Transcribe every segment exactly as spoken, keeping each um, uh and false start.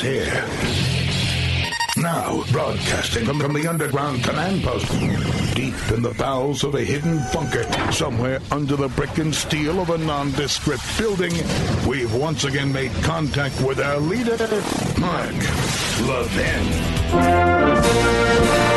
here. Now, broadcasting from, from the underground command post, deep in the bowels of a hidden bunker, somewhere under the brick and steel of a nondescript building, we've once again made contact with our leader, Mark Levin.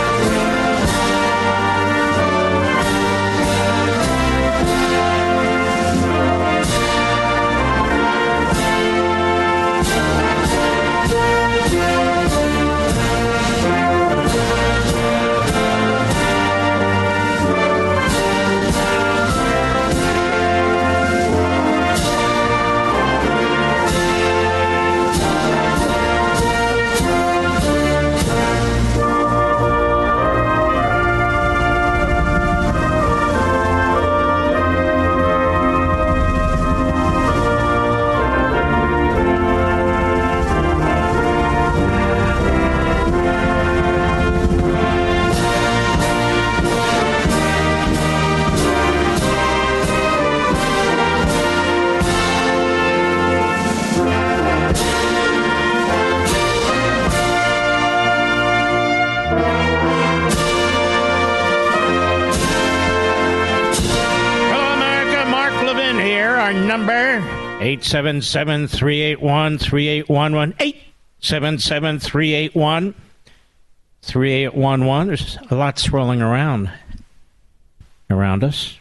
eight seven seven, three eight one, three eight one one. eight seven seven, three eight one, three eight one one. There's a lot swirling around around us.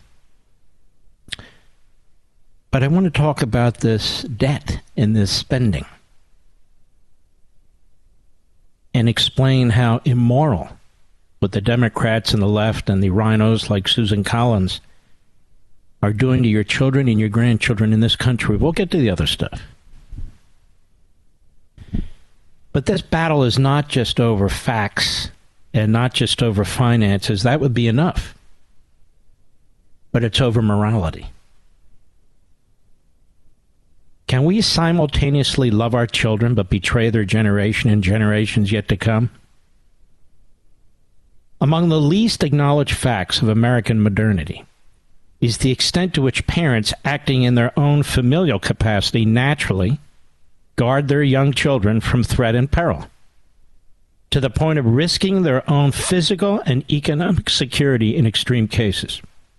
But I want to talk about this debt and this spending and explain how immoral what the Democrats and the left and the rhinos like Susan Collins are doing to your children and your grandchildren in this country. We'll get to the other stuff. But this battle is not just over facts and not just over finances. That would be enough. But it's over morality. Can we simultaneously love our children but betray their generation and generations yet to come? Among the least acknowledged facts of American modernity is the extent to which parents acting in their own familial capacity naturally guard their young children from threat and peril, to the point of risking their own physical and economic security in extreme cases.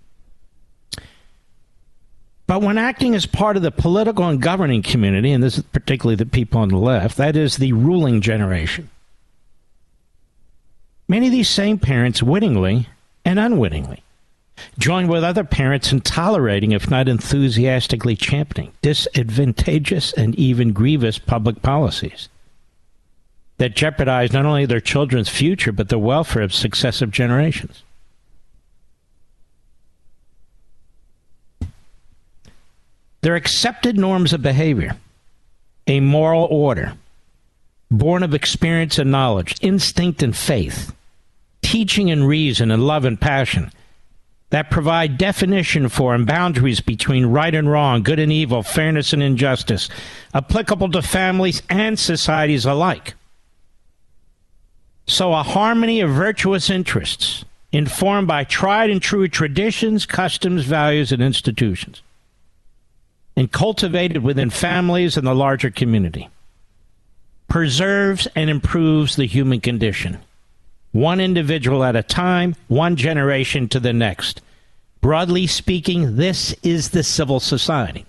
But when acting as part of the political and governing community, and this is particularly the people on the left, that is the ruling generation, many of these same parents wittingly and unwittingly join with other parents in tolerating, if not enthusiastically championing, disadvantageous and even grievous public policies that jeopardize not only their children's future, but the welfare of successive generations. Their accepted norms of behavior, a moral order, born of experience and knowledge, instinct and faith, teaching and reason and love and passion, that provide definition for and boundaries between right and wrong, good and evil, fairness and injustice, applicable to families and societies alike. So a harmony of virtuous interests, informed by tried and true traditions, customs, values, and institutions, and cultivated within families and the larger community, preserves and improves the human condition, one individual at a time, one generation to the next. Broadly speaking, this is the civil society.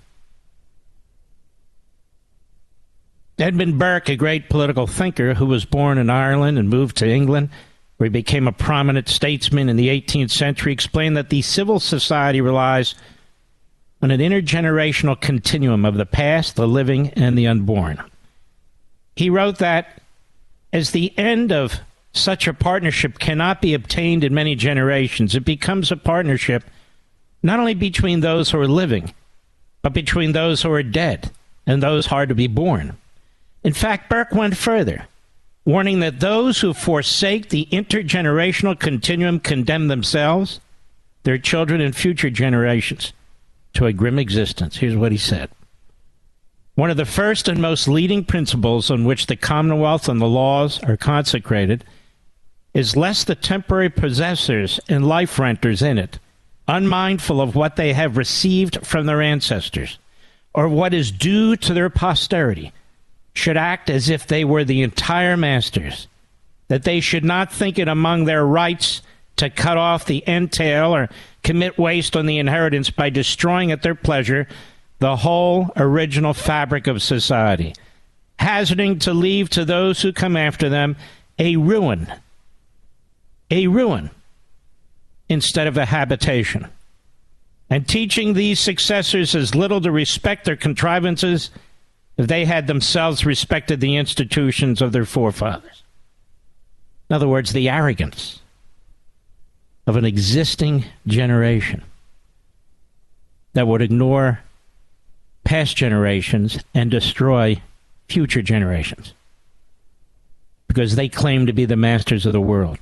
Edmund Burke, a great political thinker who was born in Ireland and moved to England, where he became a prominent statesman in the eighteenth century, explained that the civil society relies on an intergenerational continuum of the past, the living, and the unborn. He wrote that as the end of such a partnership cannot be obtained in many generations, it becomes a partnership not only between those who are living, but between those who are dead and those hard to be born. In fact, Burke went further, warning that those who forsake the intergenerational continuum condemn themselves, their children, and future generations to a grim existence. Here's what he said. One of the first and most leading principles on which the Commonwealth and the laws are consecrated is lest the temporary possessors and life renters in it, unmindful of what they have received from their ancestors, or what is due to their posterity, should act as if they were the entire masters, that they should not think it among their rights to cut off the entail or commit waste on the inheritance by destroying at their pleasure the whole original fabric of society, hazarding to leave to those who come after them a ruin, a ruin instead of a habitation, and teaching these successors as little to respect their contrivances as they had themselves respected the institutions of their forefathers. In other words, the arrogance of an existing generation that would ignore past generations and destroy future generations because they claim to be the masters of the world.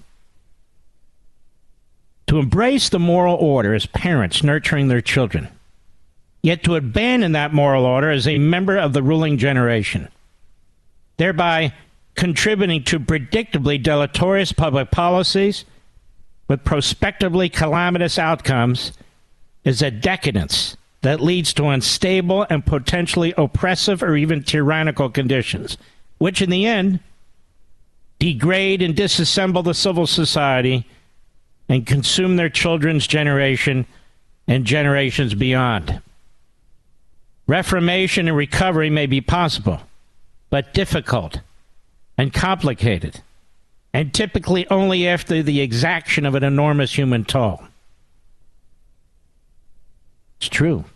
To embrace the moral order as parents nurturing their children, yet to abandon that moral order as a member of the ruling generation, thereby contributing to predictably deleterious public policies with prospectively calamitous outcomes, is a decadence that leads to unstable and potentially oppressive or even tyrannical conditions, which in the end degrade and disassemble the civil society and consume their children's generation and generations beyond. Reformation and recovery may be possible, but difficult and complicated, and typically only after the exaction of an enormous human toll. It's true.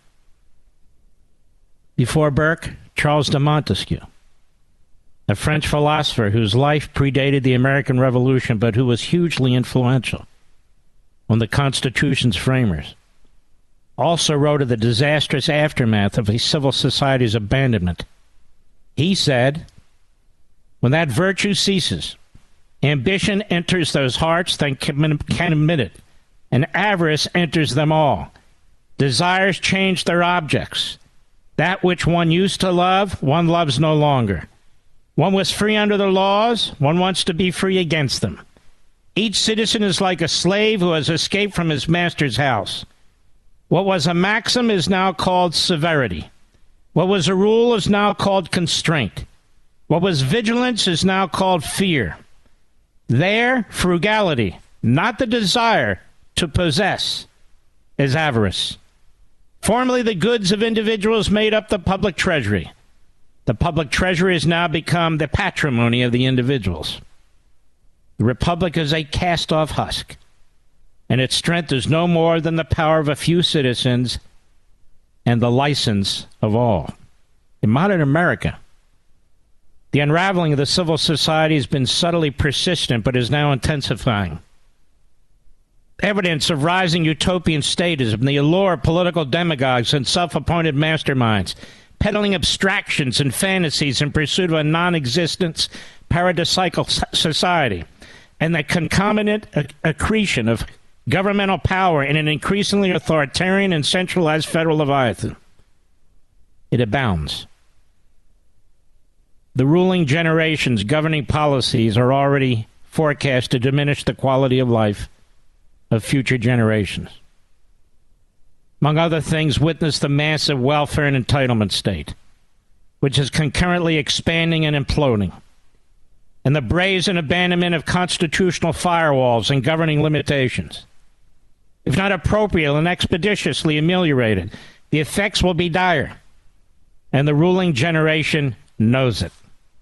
Before Burke, Charles de Montesquieu, a French philosopher whose life predated the American Revolution, but who was hugely influential on the Constitution's framers, also wrote of the disastrous aftermath of a civil society's abandonment. He said, when that virtue ceases, ambition enters those hearts that can admit it, and avarice enters them all. Desires change their objects. That which one used to love, one loves no longer. One was free under the laws, one wants to be free against them. Each citizen is like a slave who has escaped from his master's house. What was a maxim is now called severity. What was a rule is now called constraint. What was vigilance is now called fear. There, frugality, not the desire to possess, is avarice. Formerly, the goods of individuals made up the public treasury. The public treasury has now become the patrimony of the individuals. The republic is a cast-off husk, and its strength is no more than the power of a few citizens and the license of all. In modern America, the unraveling of the civil society has been subtly persistent, but is now intensifying. Evidence of rising utopian statism, the allure of political demagogues and self-appointed masterminds, peddling abstractions and fantasies in pursuit of a non-existent paradisiacal society, and the concomitant acc- accretion of governmental power in an increasingly authoritarian and centralized federal leviathan. It abounds. The ruling generation's governing policies are already forecast to diminish the quality of life of future generations. Among other things, witness the massive welfare and entitlement state, which is concurrently expanding and imploding, and the brazen abandonment of constitutional firewalls and governing limitations. If not appropriate and expeditiously ameliorated, the effects will be dire, and the ruling generation knows it.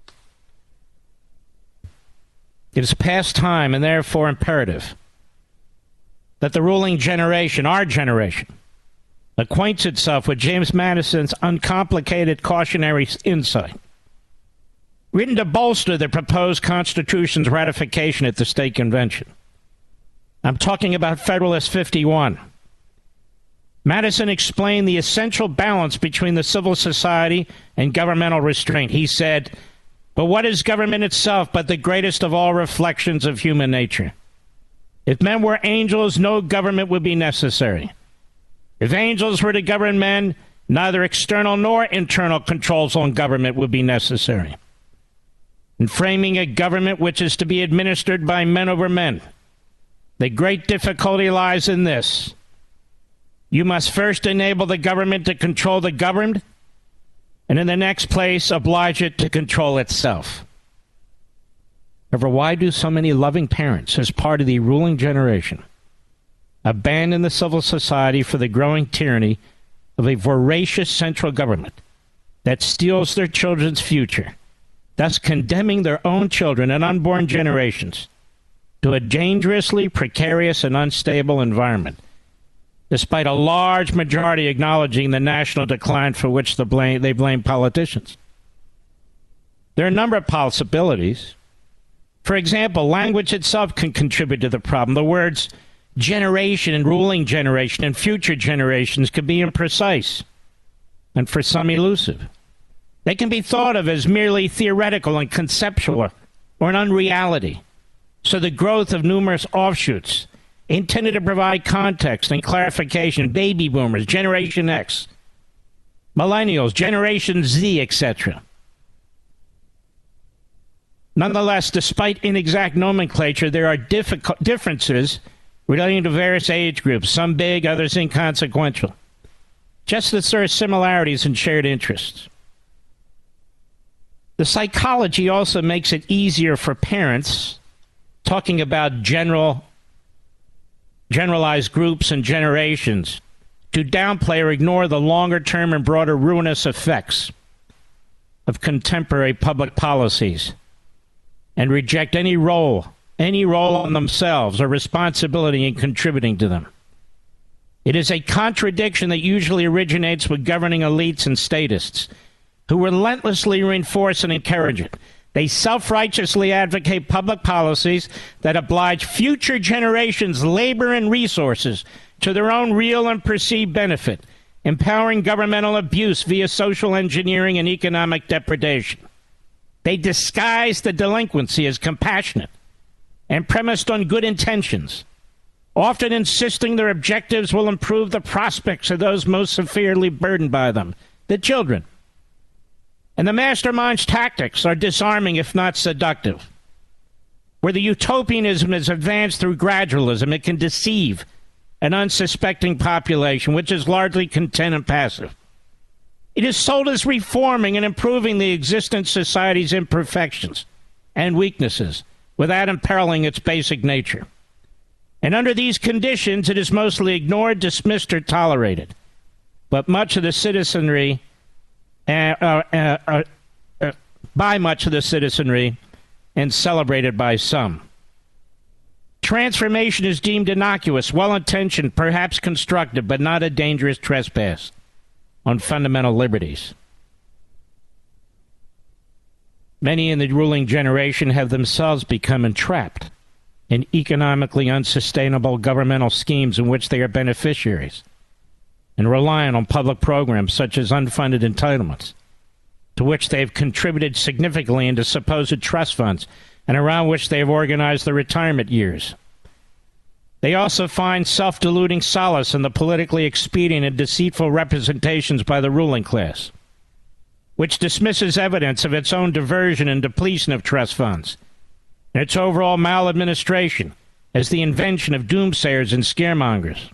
It is past time and therefore imperative that the ruling generation, our generation, acquaints itself with James Madison's uncomplicated cautionary insight, written to bolster the proposed Constitution's ratification at the state convention. I'm talking about Federalist fifty-one. Madison explained the essential balance between the civil society and governmental restraint. He said, "But what is government itself but the greatest of all reflections of human nature? If men were angels, no government would be necessary. If angels were to govern men, neither external nor internal controls on government would be necessary. In framing a government which is to be administered by men over men, the great difficulty lies in this. You must first enable the government to control the governed, and in the next place, oblige it to control itself. However, why do so many loving parents, as part of the ruling generation, abandon the civil society for the growing tyranny of a voracious central government that steals their children's future, thus condemning their own children and unborn generations to a dangerously precarious and unstable environment, despite a large majority acknowledging the national decline for which the blame, they blame politicians? There are a number of possibilities. For example, language itself can contribute to the problem. The words generation and ruling generation and future generations can be imprecise and for some elusive. They can be thought of as merely theoretical and conceptual or an unreality. So the growth of numerous offshoots intended to provide context and clarification, baby boomers, Generation X, millennials, Generation Z, et cetera. Nonetheless, despite inexact nomenclature, there are difficult differences relating to various age groups, some big, others inconsequential, just as there are similarities and shared interests. The psychology also makes it easier for parents, talking about general, generalized groups and generations, to downplay or ignore the longer-term and broader ruinous effects of contemporary public policies and reject any role, any role on themselves or responsibility in contributing to them. It is a contradiction that usually originates with governing elites and statists who relentlessly reinforce and encourage it. They self-righteously advocate public policies that oblige future generations' labor and resources to their own real and perceived benefit, empowering governmental abuse via social engineering and economic depredation. They disguise the delinquency as compassionate and premised on good intentions, often insisting their objectives will improve the prospects of those most severely burdened by them, the children. And the mastermind's tactics are disarming, if not seductive. Where the utopianism is advanced through gradualism, it can deceive an unsuspecting population, which is largely content and passive. It is sold as reforming and improving the existing society's imperfections and weaknesses without imperiling its basic nature. And under these conditions, it is mostly ignored, dismissed, or tolerated. But much of the citizenry, uh, uh, uh, uh, uh, by much of the citizenry, and celebrated by some. Transformation is deemed innocuous, well-intentioned, perhaps constructive, but not a dangerous trespass on fundamental liberties. Many in the ruling generation have themselves become entrapped in economically unsustainable governmental schemes in which they are beneficiaries and reliant on public programs such as unfunded entitlements, to which they have contributed significantly into supposed trust funds and around which they have organized their retirement years. They also find self-deluding solace in the politically expedient and deceitful representations by the ruling class, which dismisses evidence of its own diversion and depletion of trust funds, and its overall maladministration as the invention of doomsayers and scaremongers.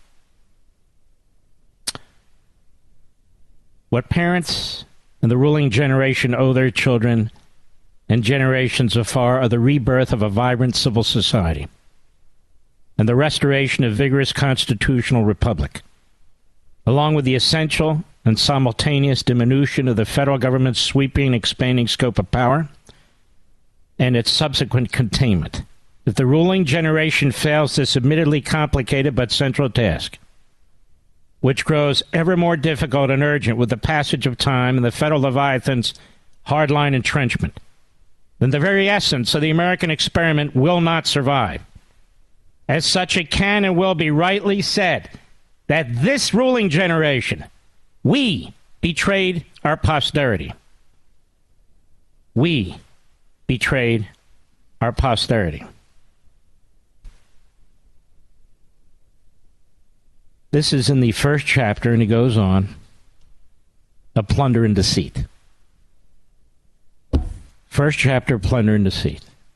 What parents and the ruling generation owe their children and generations afar are the rebirth of a vibrant civil society and the restoration of vigorous constitutional republic, along with the essential and simultaneous diminution of the federal government's sweeping and expanding scope of power and its subsequent containment. If the ruling generation fails this admittedly complicated but central task, which grows ever more difficult and urgent with the passage of time and the federal leviathan's hardline entrenchment, then the very essence of the American experiment will not survive. As such, it can and will be rightly said that this ruling generation, we betrayed our posterity. We betrayed our posterity. This is in the first chapter, and he goes on, of Plunder and Deceit. First chapter, Plunder and Deceit.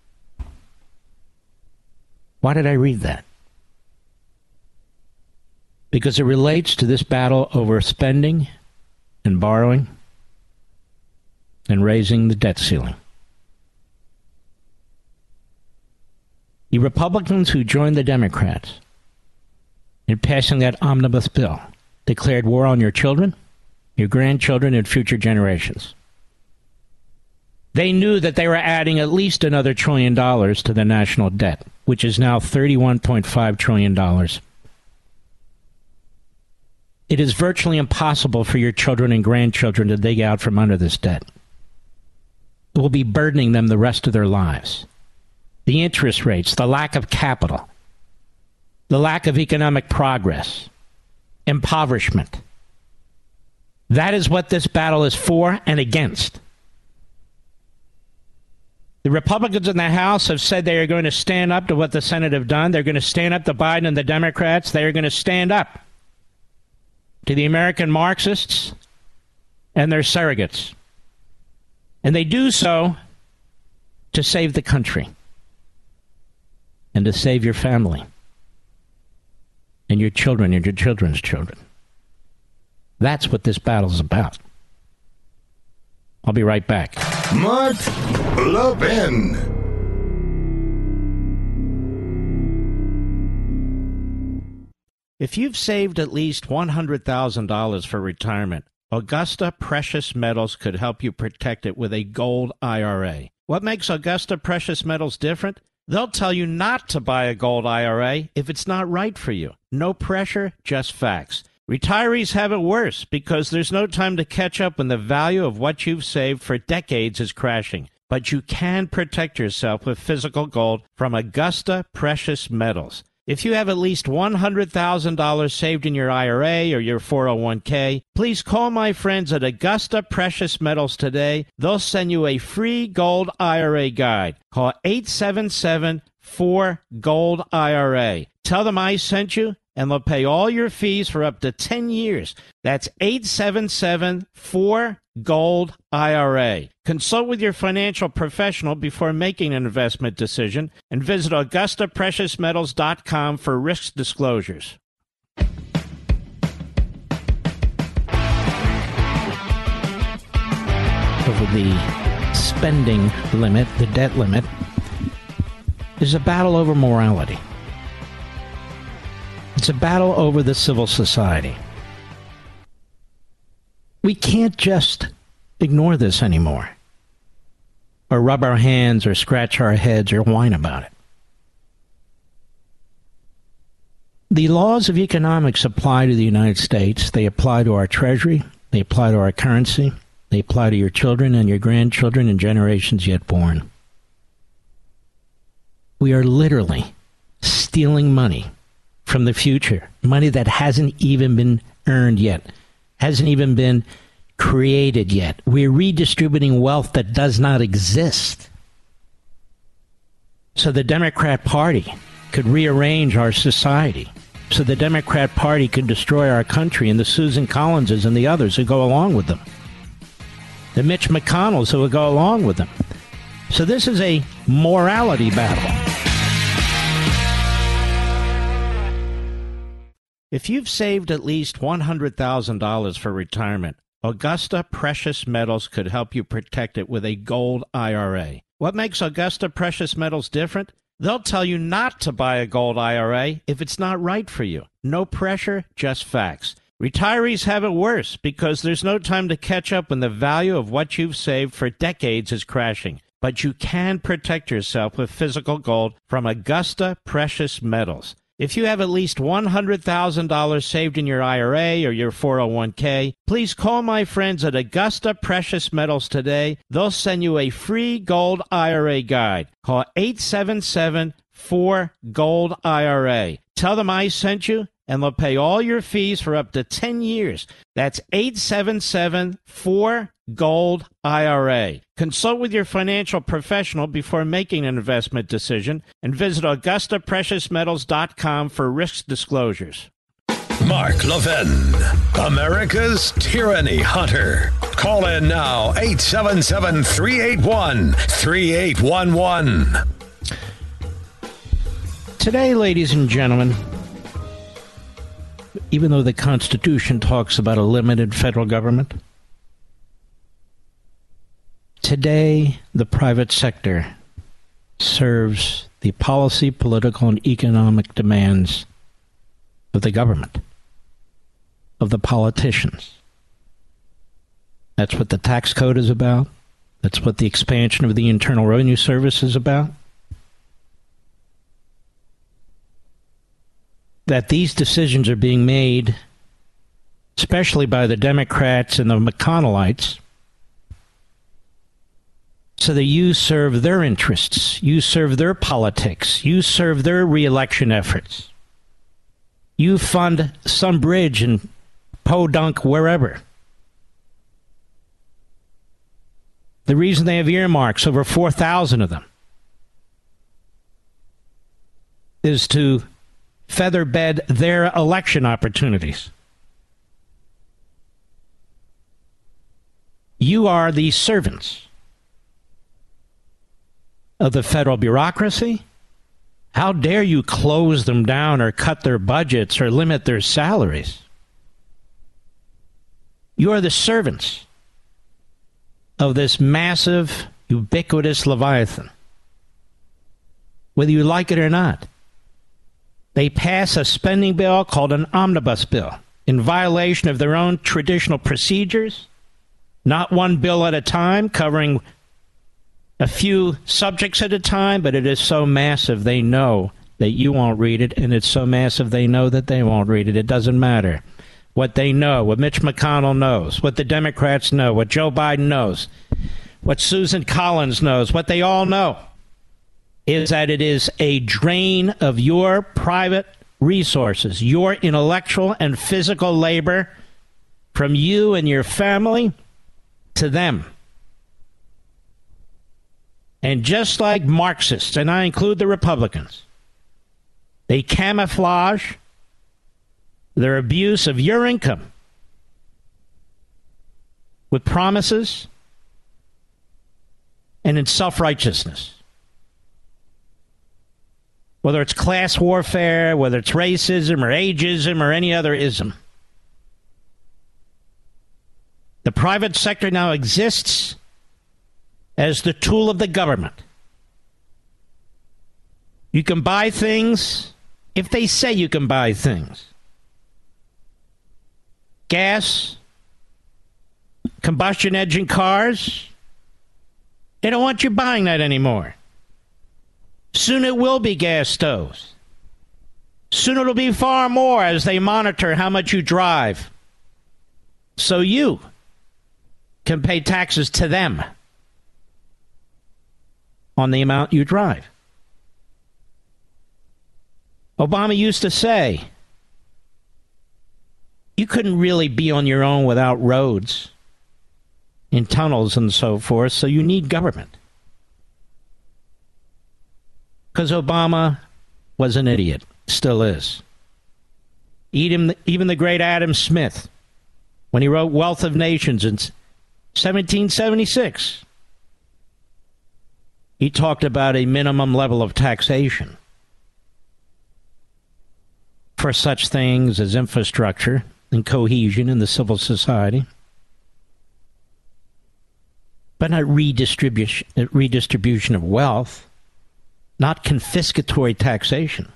Why did I read that? Because it relates to this battle over spending and borrowing and raising the debt ceiling. The Republicans who joined the Democrats in passing that omnibus bill declared war on your children, your grandchildren, and future generations. They knew that they were adding at least another trillion dollars to the national debt, which is now thirty-one point five trillion dollars. It is virtually impossible for your children and grandchildren to dig out from under this debt. It will be burdening them the rest of their lives. The interest rates, the lack of capital, the lack of economic progress, impoverishment. That is what this battle is for and against. The Republicans in the House have said they are going to stand up to what the Senate have done. They're going to stand up to Biden and the Democrats. They are going to stand up to the American Marxists and their surrogates. And they do so to save the country and to save your family and your children and your children's children. That's what this battle is about. I'll be right back. Mark Levin. If you've saved at least one hundred thousand dollars for retirement, Augusta Precious Metals could help you protect it with a gold I R A. What makes Augusta Precious Metals different? They'll tell you not to buy a gold I R A if it's not right for you. No pressure, just facts. Retirees have it worse because there's no time to catch up when the value of what you've saved for decades is crashing. But you can protect yourself with physical gold from Augusta Precious Metals. If you have at least one hundred thousand dollars saved in your I R A or your four oh one k, please call my friends at Augusta Precious Metals today. They'll send you a free gold I R A guide. Call eight seven seven, four, GOLD I R A. Tell them I sent you, and they'll pay all your fees for up to ten years. That's eight seven seven, four, GOLD I R A. Consult with your financial professional before making an investment decision and visit Augusta Precious Metals dot com for risk disclosures. Over the spending limit, the debt limit, is a battle over morality. It's a battle over the civil society. We can't just ignore this anymore, or rub our hands, or scratch our heads, or whine about it. The laws of economics apply to the United States. They apply to our treasury. They apply to our currency. They apply to your children and your grandchildren and generations yet born. We are literally stealing money from the future, money that hasn't even been earned yet, hasn't even been created yet. We're redistributing wealth that does not exist. So the Democrat Party could rearrange our society. So the Democrat Party could destroy our country, and the Susan Collinses and the others who go along with them. The Mitch McConnells who would go along with them. So this is a morality battle. If you've saved at least one hundred thousand dollars for retirement, Augusta Precious Metals could help you protect it with a gold I R A. What makes Augusta Precious Metals different? They'll tell you not to buy a gold I R A if it's not right for you. No pressure, just facts. Retirees have it worse because there's no time to catch up when the value of what you've saved for decades is crashing. But you can protect yourself with physical gold from Augusta Precious Metals. If you have at least one hundred thousand dollars saved in your I R A or your four oh one k, please call my friends at Augusta Precious Metals today. They'll send you a free gold I R A guide. Call eight seven seven, four, GOLD I R A. Tell them I sent you, and they'll pay all your fees for up to ten years. That's eight seven seven, four, GOLD I R A. Consult with your financial professional before making an investment decision and visit Augusta Precious Metals dot com for risk disclosures. Mark Levin, America's Tyranny Hunter. Call in now, eight seven seven, three eight one, three eight one one. Today, ladies and gentlemen, even though the Constitution talks about a limited federal government, Today, the private sector serves the policy, political, and economic demands of the government, of the politicians. That's what the tax code is about. That's what the expansion of the Internal Revenue Service is about. That these decisions are being made, especially by the Democrats and the McConnellites, so that you serve their interests, you serve their politics, you serve their reelection efforts. You fund some bridge in Podunk, wherever. The reason they have earmarks, over four thousand of them, is to feather bed their election opportunities. You are the servants of the federal bureaucracy. How dare you close them down or cut their budgets or limit their salaries? You are the servants of this massive, ubiquitous Leviathan. Whether you like it or not. They pass a spending bill called an omnibus bill in violation of their own traditional procedures, not one bill at a time, covering a few subjects at a time, but it is so massive they know that you won't read it, and it's so massive they know that they won't read it. It doesn't matter. What they know, what Mitch McConnell knows, what the Democrats know, what Joe Biden knows, what Susan Collins knows, what they all know is that it is a drain of your private resources, your intellectual and physical labor from you and your family to them. And just like Marxists, and I include the Republicans, they camouflage their abuse of your income with promises and in self-righteousness. Whether it's class warfare, whether it's racism or ageism or any other ism. The private sector now exists as the tool of the government. You can buy things if they say you can buy things. Gas, combustion engine cars, they don't want you buying that anymore. Soon it will be gas stoves. Soon it'll be far more as they monitor how much you drive. So you can pay taxes to them on the amount you drive. Obama used to say, you couldn't really be on your own without roads and tunnels and so forth, so you need government. Because Obama was an idiot, still is. Even, even the great Adam Smith, when he wrote Wealth of Nations in seventeen seventy-six, he talked about a minimum level of taxation for such things as infrastructure and cohesion in the civil society, but not redistribution, redistribution of wealth, not confiscatory taxation.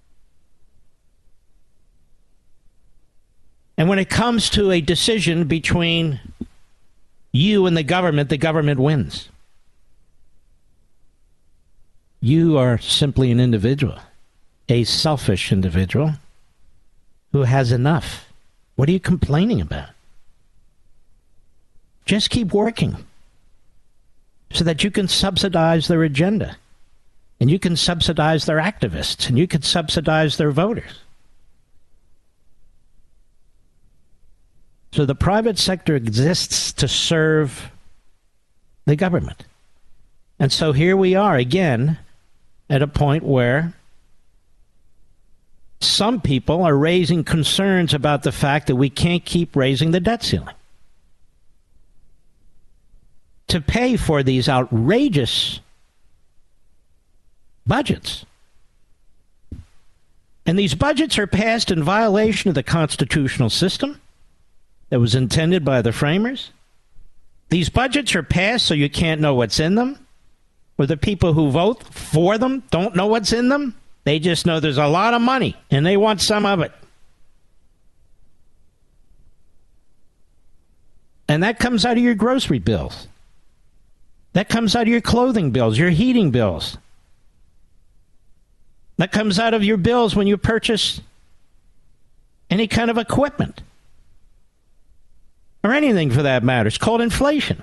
And when it comes to a decision between you and the government, the government wins. You are simply an individual, a selfish individual who has enough. What are you complaining about? Just keep working so that you can subsidize their agenda, and you can subsidize their activists, and you can subsidize their voters. So the private sector exists to serve the government. And so here we are again at a point where some people are raising concerns about the fact that we can't keep raising the debt ceiling to pay for these outrageous budgets. And these budgets are passed in violation of the constitutional system that was intended by the framers. These budgets are passed so you can't know what's in them, or the people who vote for them don't know what's in them. They just know there's a lot of money, and they want some of it. And that comes out of your grocery bills. That comes out of your clothing bills, your heating bills. That comes out of your bills when you purchase any kind of equipment. Or anything for that matter. It's called inflation.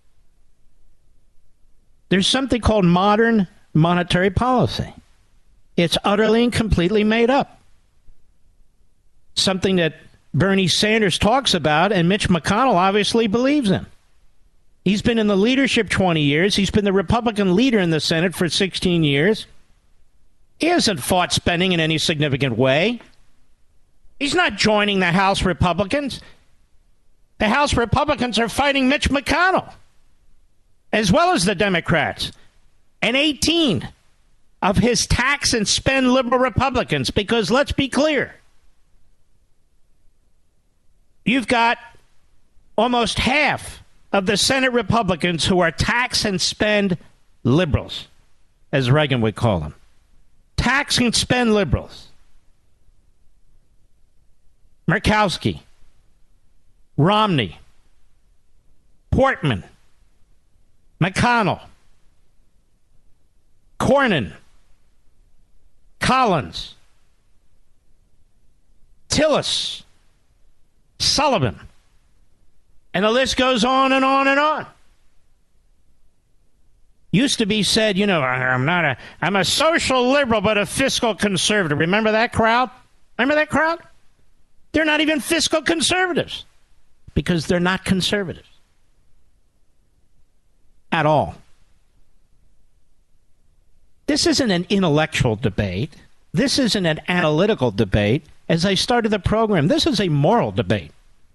There's something called modern monetary policy. It's utterly and completely made up. Something that Bernie Sanders talks about and Mitch McConnell obviously believes in. He's been in the leadership twenty years. He's been the Republican leader in the Senate for sixteen years. He hasn't fought spending in any significant way. He's not joining the House Republicans. The House Republicans are fighting Mitch McConnell, as well as the Democrats, and eighteen of his tax and spend liberal Republicans, because let's be clear, you've got almost half of the Senate Republicans who are tax and spend liberals, as Reagan would call them. Tax and spend liberals. Murkowski, Romney, Portman, McConnell, Cornyn, Collins, Tillis, Sullivan, and the list goes on and on and on. Used to be said, you know, I'm not a, I'm a social liberal, but a fiscal conservative. Remember that crowd? Remember that crowd? They're not even fiscal conservatives because they're not conservatives at all. This isn't an intellectual debate. This isn't an analytical debate. As I started the program, this is a moral debate.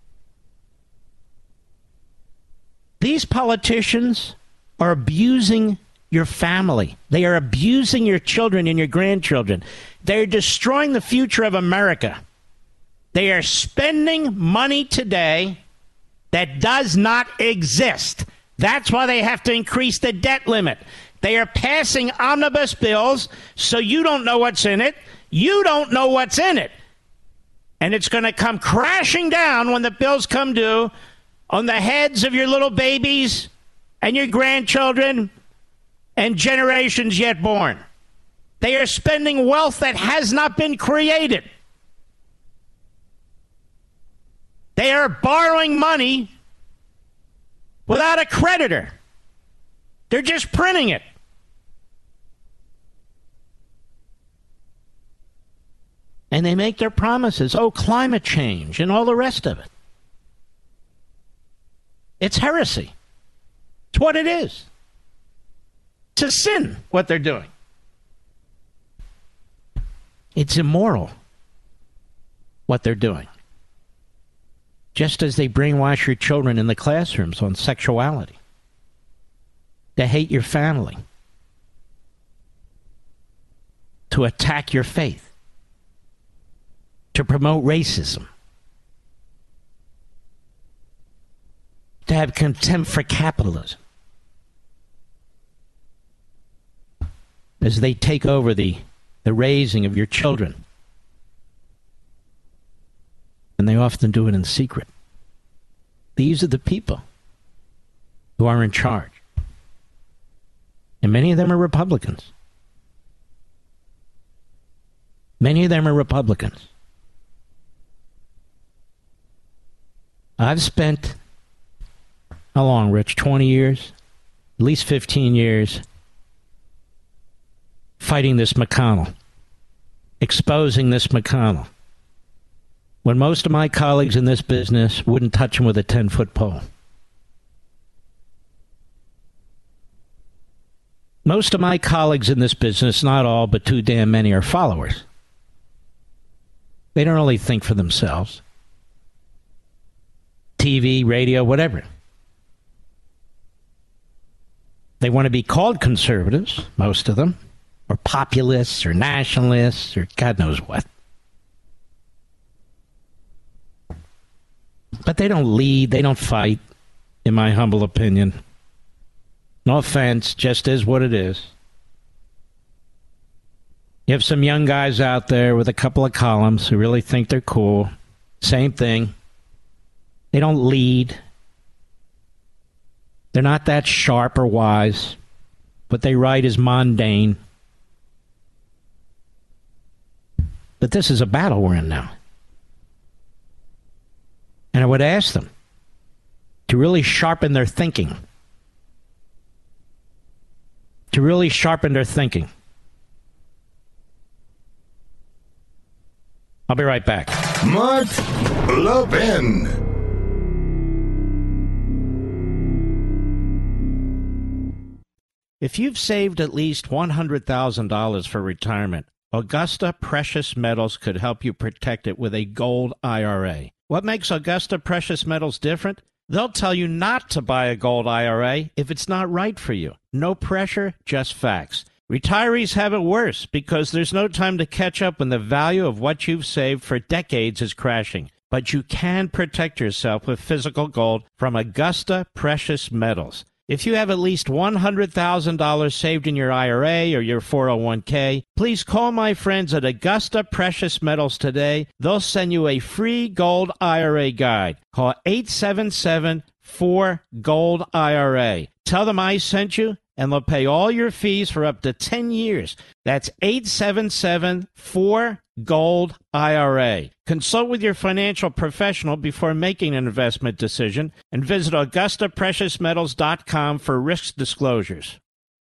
These politicians are abusing your family. They are abusing your children and your grandchildren. They are destroying the future of America. They are spending money today that does not exist. That's why they have to increase the debt limit. They are passing omnibus bills so you don't know what's in it. You don't know what's in it. And it's going to come crashing down when the bills come due on the heads of your little babies and your grandchildren and generations yet born. They are spending wealth that has not been created. They are borrowing money without a creditor. They're just printing it. And they make their promises. Oh, climate change and all the rest of it. It's heresy. It's what it is. It's a sin, what they're doing. It's immoral, what they're doing. Just as they brainwash your children in the classrooms on sexuality. To hate your family. To attack your faith. To promote racism. To have contempt for capitalism. As they take over the, the raising of your children. And they often do it in secret. These are the people who are in charge. And many of them are Republicans. Many of them are Republicans. I've spent, how long, Rich? twenty years? At least fifteen years fighting this McConnell. Exposing this McConnell. When most of my colleagues in this business wouldn't touch him with a ten-foot pole. Most of my colleagues in this business, not all, but too damn many, are followers. They don't really think for themselves. T V, radio, whatever. They want to be called conservatives, most of them, or populists, or nationalists, or God knows what. But they don't lead, they don't fight, in my humble opinion. No offense, just is what it is. You have some young guys out there with a couple of columns who really think they're cool. Same thing. They don't lead. They're not that sharp or wise. What they write is mundane. But this is a battle we're in now. And I would ask them to really sharpen their thinking. To really sharpen their thinking. I'll be right back. Mark Levin. If you've saved at least one hundred thousand dollars for retirement, Augusta Precious Metals could help you protect it with a gold I R A. What makes Augusta Precious Metals different? They'll tell you not to buy a gold I R A if it's not right for you. No pressure, just facts. Retirees have it worse because there's no time to catch up when the value of what you've saved for decades is crashing. But you can protect yourself with physical gold from Augusta Precious Metals. If you have at least one hundred thousand dollars saved in your I R A or your four oh one k, please call my friends at Augusta Precious Metals today. They'll send you a free gold I R A guide. Call eight seven seven, four, GOLD I R A. Tell them I sent you, and they'll pay all your fees for up to ten years. That's eight seven seven, four, GOLD I R A. Consult with your financial professional before making an investment decision and visit Augusta Precious Metals dot com for risk disclosures.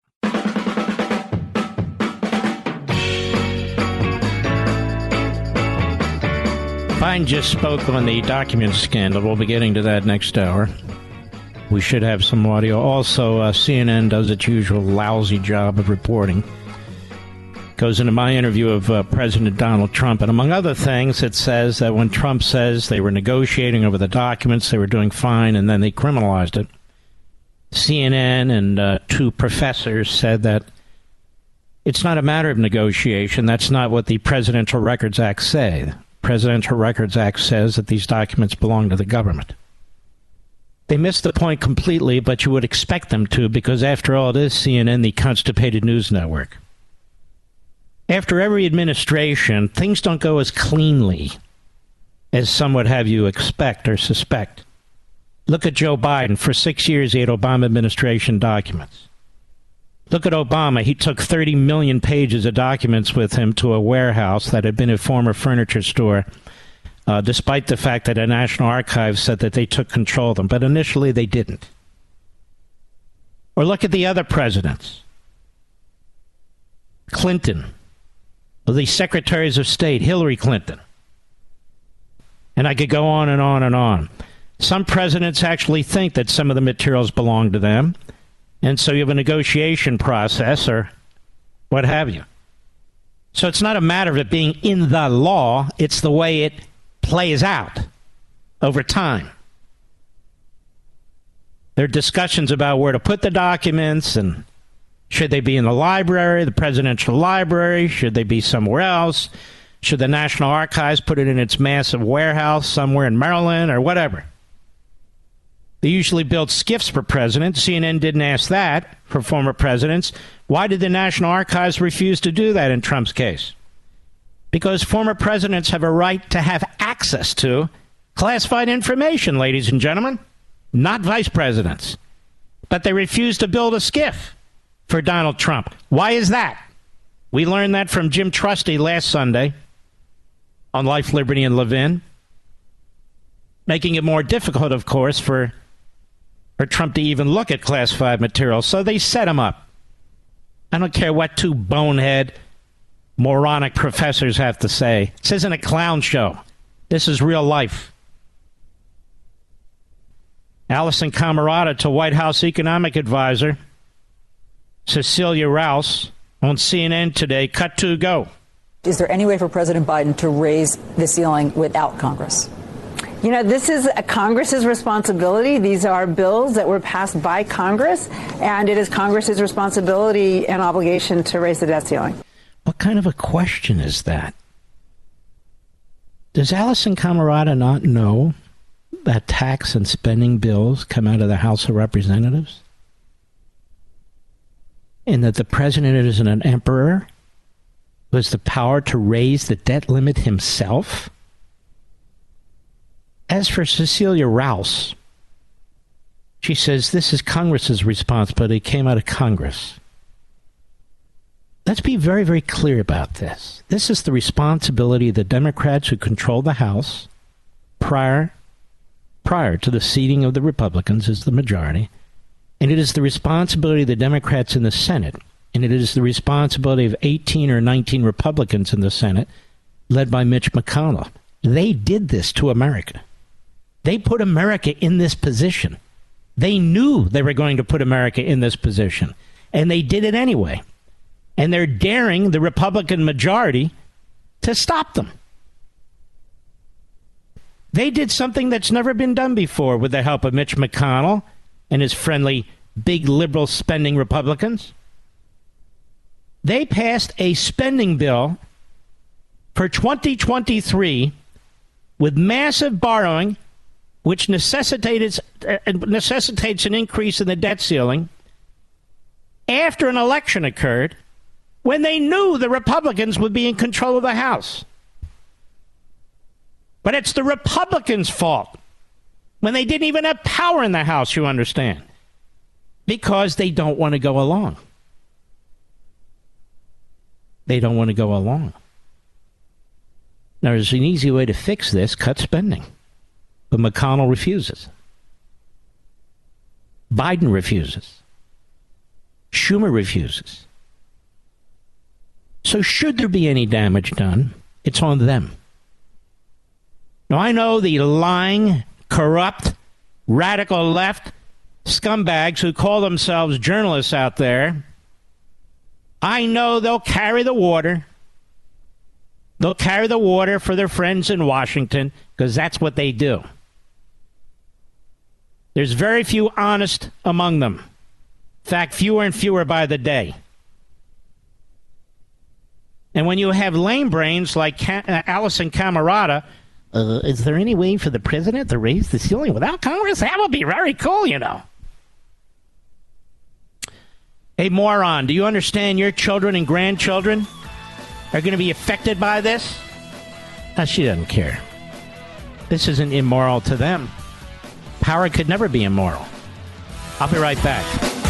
Fine just spoke on the document scandal. We'll be getting to that next hour. We should have some audio. Also, uh, C N N does its usual lousy job of reporting. Goes into my interview of uh, President Donald Trump, and among other things, it says that when Trump says they were negotiating over the documents, they were doing fine, and then they criminalized it. C N N and uh, two professors said that it's not a matter of negotiation. That's not what the Presidential Records Act says. The Presidential Records Act says that these documents belong to the government. They missed the point completely, but you would expect them to, because after all, it is C N N, the constipated news network. After every administration, things don't go as cleanly as some would have you expect or suspect. Look at Joe Biden. For six years, he had Obama administration documents. Look at Obama. He took thirty million pages of documents with him to a warehouse that had been a former furniture store, uh, despite the fact that the National Archives said that they took control of them. But initially, they didn't. Or look at the other presidents. Clinton. The secretaries of state, Hillary Clinton. And I could go on and on and on. Some presidents actually think that some of the materials belong to them. And so you have a negotiation process or what have you. So it's not a matter of it being in the law. It's the way it plays out over time. There are discussions about where to put the documents, and should they be in the library, the presidential library? Should they be somewhere else? Should the National Archives put it in its massive warehouse somewhere in Maryland or whatever? They usually build skiffs for presidents. C N N didn't ask that for former presidents. Why did the National Archives refuse to do that in Trump's case? Because former presidents have a right to have access to classified information, ladies and gentlemen, not vice presidents. But they refused to build a skiff for Donald Trump. Why is that? We learned that from Jim Trusty last Sunday on Life, Liberty, and Levin, making it more difficult, of course, for, for Trump to even look at classified material. So they set him up. I don't care what two bonehead, moronic professors have to say. This isn't a clown show. This is real life. Allison Camerata to White House economic advisor Cecilia Rouse on C N N today. Cut to go. Is there any way for President Biden to raise the ceiling without Congress? You know, this is a Congress's responsibility. These are bills that were passed by Congress, and it is Congress's responsibility and obligation to raise the debt ceiling. What kind of a question is that? Does Allison Camerata not know that tax and spending bills come out of the House of Representatives? And that the president isn't an emperor who has the power to raise the debt limit himself? As for Cecilia Rouse, she says this is Congress's responsibility. It came out of Congress. Let's be very, very clear about this. This is the responsibility of the Democrats who control the House prior, prior to the seating of the Republicans as the majority. And it is the responsibility of the Democrats in the Senate. And it is the responsibility of eighteen or nineteen Republicans in the Senate, led by Mitch McConnell. They did this to America. They put America in this position. They knew they were going to put America in this position. And they did it anyway. And they're daring the Republican majority to stop them. They did something that's never been done before with the help of Mitch McConnell and his friendly, big liberal spending Republicans. They passed a spending bill for twenty twenty-three with massive borrowing, which necessitates, uh, necessitates an increase in the debt ceiling after an election occurred when they knew the Republicans would be in control of the House. But it's the Republicans' fault when they didn't even have power in the House, you understand, because they don't want to go along. They don't want to go along. Now, there's an easy way to fix this: cut spending. But McConnell refuses. Biden refuses. Schumer refuses. So should there be any damage done, it's on them. Now, I know the lying, corrupt, radical left scumbags who call themselves journalists out there. I know they'll carry the water. They'll carry the water for their friends in Washington, because that's what they do. There's very few honest among them. In fact, fewer and fewer by the day. And when you have lame brains like Ca- uh, Allison Camerata, uh, is there any way for the president to raise the ceiling without Congress? That would be very cool, you know. Hey, moron, do you understand your children and grandchildren are going to be affected by this? No, she doesn't care. This isn't immoral to them. Power could never be immoral. I'll be right back.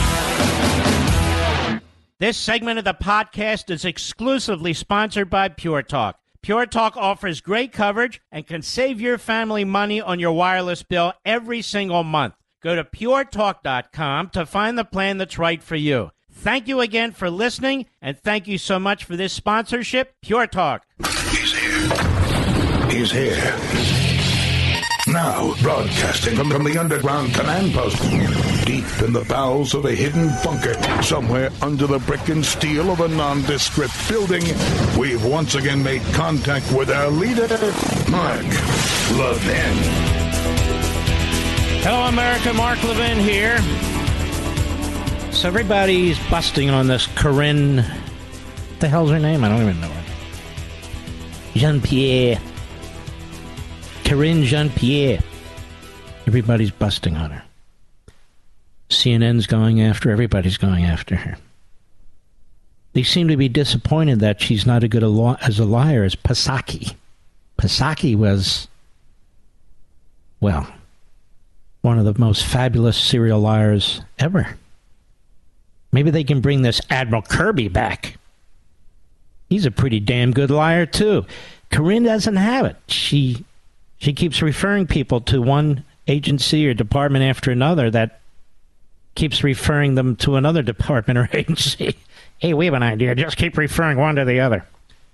This segment of the podcast is exclusively sponsored by Pure Talk. Pure Talk offers great coverage and can save your family money on your wireless bill every single month. Go to pure talk dot com to find the plan that's right for you. Thank you again for listening, and thank you so much for this sponsorship, Pure Talk. He's here. He's here. Now, broadcasting from, from the underground command post, deep in the bowels of a hidden bunker, somewhere under the brick and steel of a nondescript building, we've once again made contact with our leader, Mark Levin. Hello, America. Mark Levin here. So everybody's busting on this Corinne. What the hell's her name? I don't even know her. Jean-Pierre. Corinne Jean-Pierre. Everybody's busting on her. C N N's going after her. Everybody's going after her. They seem to be disappointed that she's not as good a law- as a liar as Psaki. Psaki was, well, one of the most fabulous serial liars ever. Maybe they can bring this Admiral Kirby back. He's a pretty damn good liar, too. Corinne doesn't have it. She she keeps referring people to one agency or department after another that keeps referring them to another department or agency. Hey, we have an idea. Just keep referring one to the other.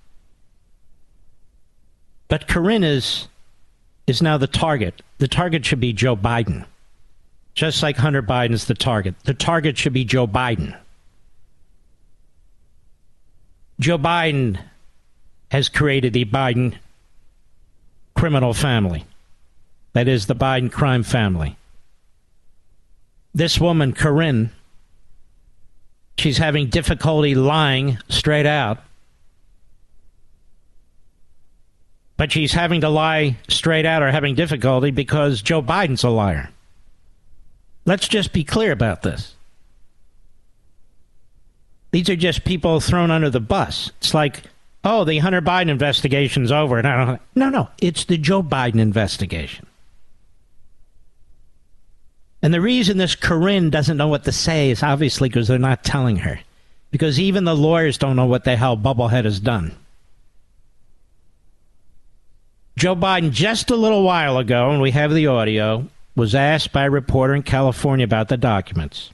But Corinne is, is now the target. The target should be Joe Biden. Just like Hunter Biden's the target. The target should be Joe Biden. Joe Biden has created the Biden criminal family. That is the Biden crime family. This woman, Corinne, she's having difficulty lying straight out. But she's having to lie straight out or having difficulty because Joe Biden's a liar. Let's just be clear about this. These are just people thrown under the bus. It's like, oh, the Hunter Biden investigation's over. And I don't. No, no, it's the Joe Biden investigation. And the reason this Corinne doesn't know what to say is obviously because they're not telling her. Because even the lawyers don't know what the hell Bubblehead has done. Joe Biden, just a little while ago, and we have the audio, was asked by a reporter in California about the documents.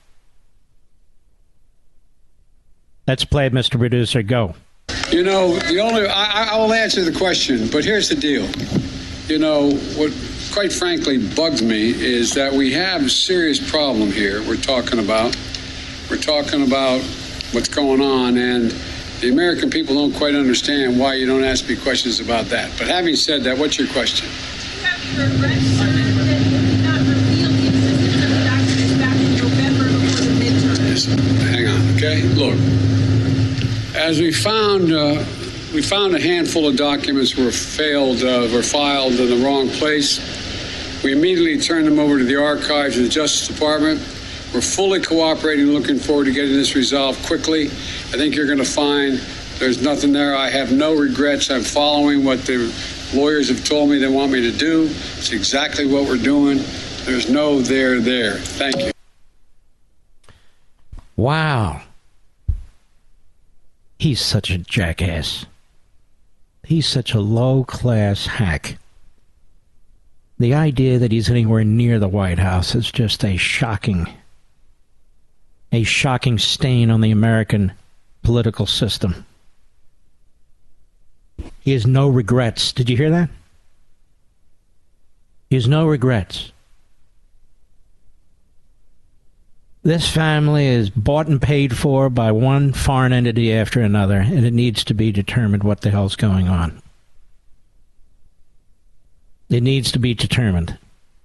Let's play it, Mister Producer. Go. You know, the only I, I will answer the question, but here's the deal. You know, what quite frankly bugs me is that we have a serious problem here we're talking about. We're talking about what's going on, and the American people don't quite understand why you don't ask me questions about that. But having said that, what's your question? You have to regret that you did not reveal the existence of the documents back in November before the midterm. Yes, hang on, okay? Look, as we found, uh, we found a handful of documents were failed, uh, were filed in the wrong place. We immediately turned them over to the archives of the Justice Department. We're fully cooperating, looking forward to getting this resolved quickly. I think you're going to find there's nothing there. I have no regrets. I'm following what the lawyers have told me they want me to do. It's exactly what we're doing. There's no there there. Thank you. Wow. He's such a jackass. He's such a low-class hack. The idea that he's anywhere near the White House is just a shocking, a shocking stain on the American political system. He has no regrets. Did you hear that? He has no regrets. This family is bought and paid for by one foreign entity after another, and it needs to be determined what the hell's going on. It needs to be determined.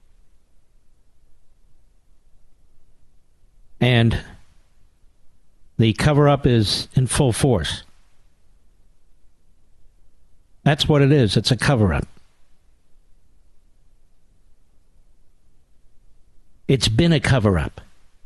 And the cover-up is in full force. That's what it is. It's a cover-up. It's been a cover-up.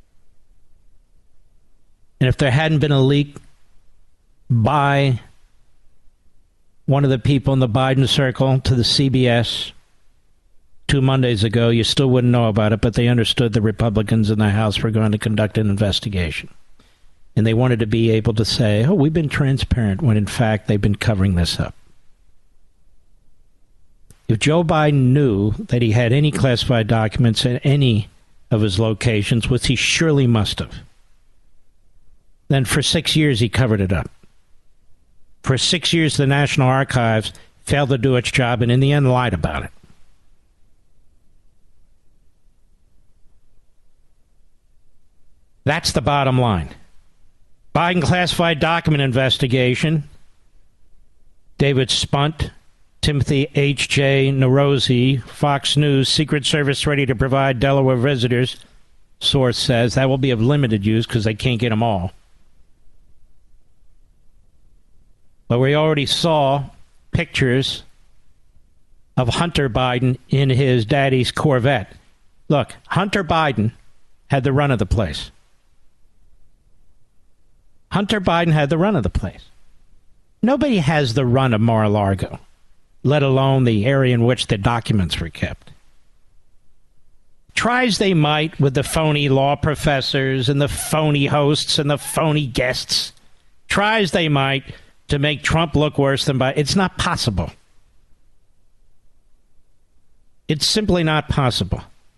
And if there hadn't been a leak by one of the people in the Biden circle to the C B S two Mondays ago, you still wouldn't know about it, but they understood the Republicans in the House were going to conduct an investigation. And they wanted to be able to say, oh, we've been transparent, when in fact they've been covering this up. If Joe Biden knew that he had any classified documents at any of his locations, which he surely must have, then for six years he covered it up. For six years the National Archives failed to do its job and in the end lied about it. That's the bottom line. Biden classified document investigation. David Spunt, Timothy H J. Narosi, Fox News, Secret Service ready to provide Delaware visitors. Source says that will be of limited use because they can't get them all. But we already saw pictures of Hunter Biden in his daddy's Corvette. Look, Hunter Biden had the run of the place. Hunter Biden had the run of the place. Nobody has the run of Mar-a-Lago, let alone the area in which the documents were kept. Try as they might with the phony law professors and the phony hosts and the phony guests. Try as they might to make Trump look worse than Biden. It's not possible. It's simply not possible.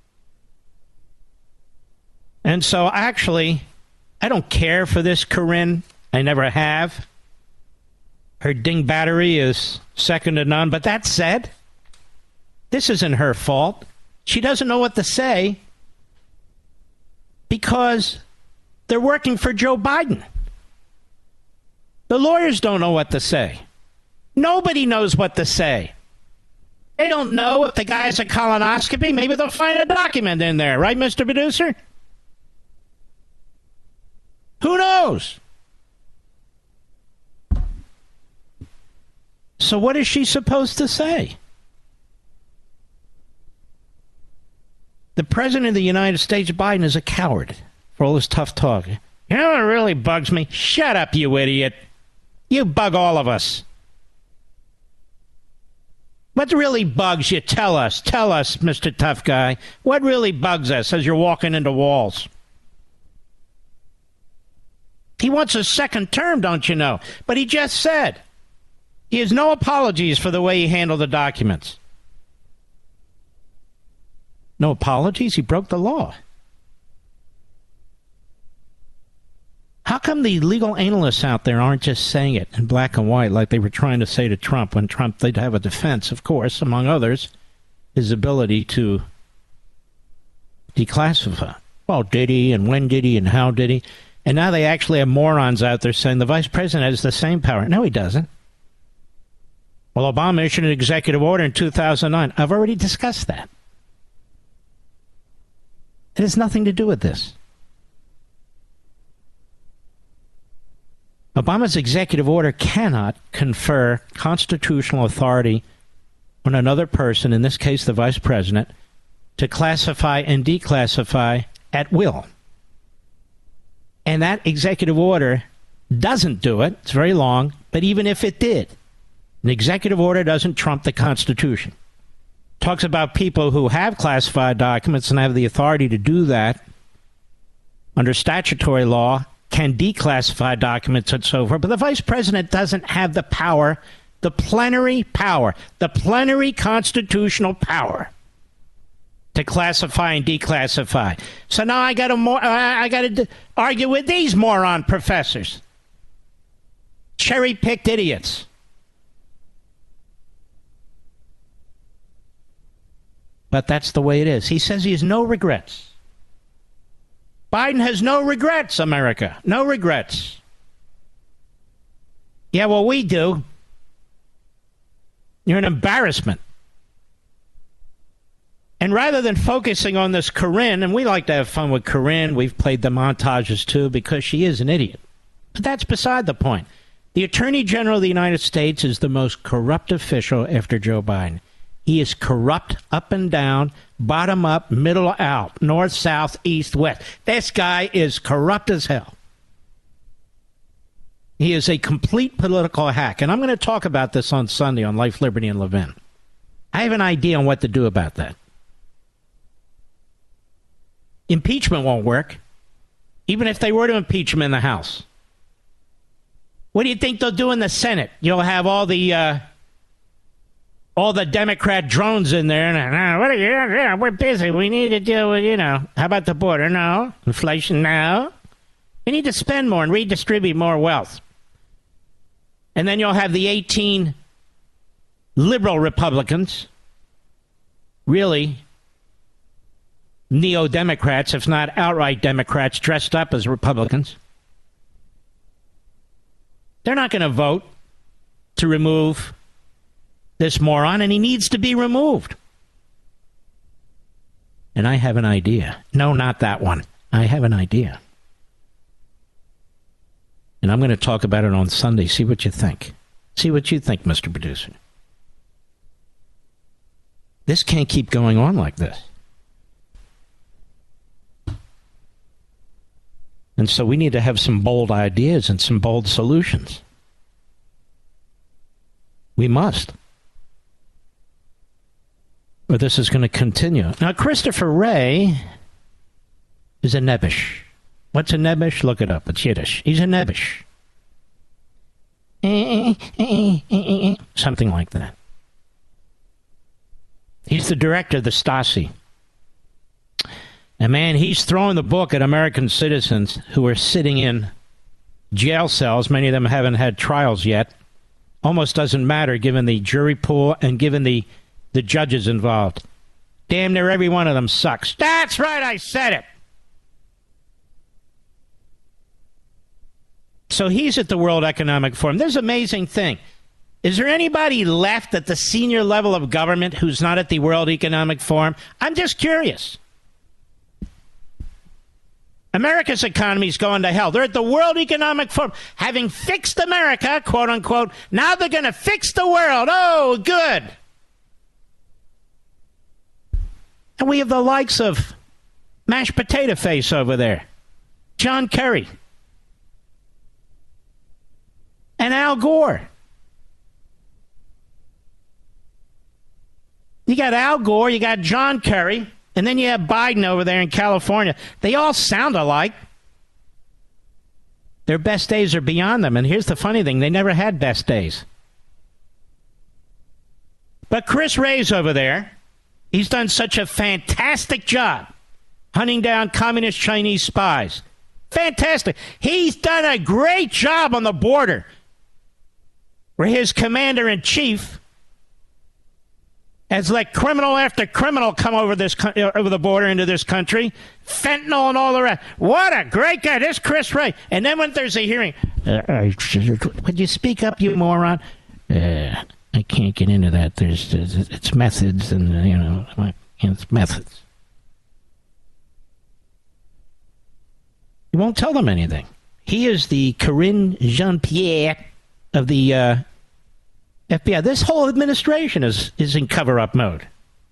And so actually, I don't care for this Corinne. I never have. Her ding battery is second to none. But that said, this isn't her fault. She doesn't know what to say because they're working for Joe Biden. The lawyers don't know what to say. Nobody knows what to say. They don't know if the guy's a colonoscopy. Maybe they'll find a document in there, right, Mister Producer? Who knows? So what is she supposed to say? The President of the United States, Biden, is a coward for all this tough talk. You know what really bugs me? Shut up, you idiot. You bug all of us. What really bugs you? Tell us. Tell us, Mister Tough Guy. What really bugs us as you're walking into walls? He wants a second term, don't you know? But he just said he has no apologies for the way he handled the documents. No apologies? He broke the law. How come the legal analysts out there aren't just saying it in black and white like they were trying to say to Trump when Trump, they'd have a defense, of course, among others, his ability to declassify. Well, did he, and when did he, and how did he? And now they actually have morons out there saying the vice president has the same power. No, he doesn't. Well, Obama issued an executive order in two thousand nine. I've already discussed that. It has nothing to do with this. Obama's executive order cannot confer constitutional authority on another person, in this case the vice president, to classify and declassify at will. And that executive order doesn't do it. It's very long, but even if it did, an executive order doesn't trump the Constitution. It talks about people who have classified documents and have the authority to do that under statutory law, can declassify documents and so forth, but the vice president doesn't have the power, the plenary power, the plenary constitutional power to classify and declassify. So now I got to more, uh, I got to d- argue with these moron professors, cherry-picked idiots. But that's the way it is. He says he has no regrets. Biden has no regrets, America. No regrets. Yeah, well, we do. You're an embarrassment. And rather than focusing on this Corinne, and we like to have fun with Corinne, we've played the montages too, because she is an idiot. But that's beside the point. The Attorney General of the United States is the most corrupt official after Joe Biden. He is corrupt up and down, bottom up, middle out, north, south, east, west. This guy is corrupt as hell. He is a complete political hack. And I'm going to talk about this on Sunday on Life, Liberty, and Levin. I have an idea on what to do about that. Impeachment won't work, even if they were to impeach him in the House. What do you think they'll do in the Senate? You'll have all the... Uh, All the Democrat drones in there. And, uh, what are you? Yeah, we're busy. We need to deal with, you know, how about the border? No. Inflation? No. We need to spend more and redistribute more wealth. And then you'll have the eighteen liberal Republicans, really neo-Democrats, if not outright Democrats, dressed up as Republicans. They're not going to vote to remove this moron, and he needs to be removed. And I have an idea. No, not that one. I have an idea. And I'm going to talk about it on Sunday. See what you think. See what you think, Mister Producer. This can't keep going on like this. And so we need to have some bold ideas and some bold solutions. We must. Or this is going to continue. Now, Christopher Wray is a nebbish. What's a nebbish? Look it up. It's Yiddish. He's a nebbish. Something like that. He's the director of the Stasi. And, man, he's throwing the book at American citizens who are sitting in jail cells. Many of them haven't had trials yet. Almost doesn't matter given the jury pool and given the the judges involved. Damn near every one of them sucks. That's right, I said it. So he's at the World Economic Forum. There's an amazing thing. Is there anybody left at the senior level of government who's not at the World Economic Forum? I'm just curious. America's economy is going to hell. They're at the World Economic Forum. Having fixed America, quote unquote, now they're going to fix the world. Oh, good. And we have the likes of mashed potato face over there, John Kerry, and Al Gore. You got Al Gore, you got John Kerry, and then you have Biden over there in California. They all sound alike. Their best days are beyond them. And here's the funny thing. They never had best days. But Chris Wray's over there. He's done such a fantastic job hunting down communist Chinese spies. Fantastic. He's done a great job on the border where his commander-in-chief has let criminal after criminal come over this over the border into this country, fentanyl and all the rest. What a great guy, this Chris Wray. And then when there's a hearing, uh, uh, would you speak up, you moron? Uh, I can't get into that. There's, there's it's methods, and uh, you know, it's methods. He won't tell them anything. He is the Karine Jean-Pierre of the Uh, F B I. This whole administration is, is in cover-up mode.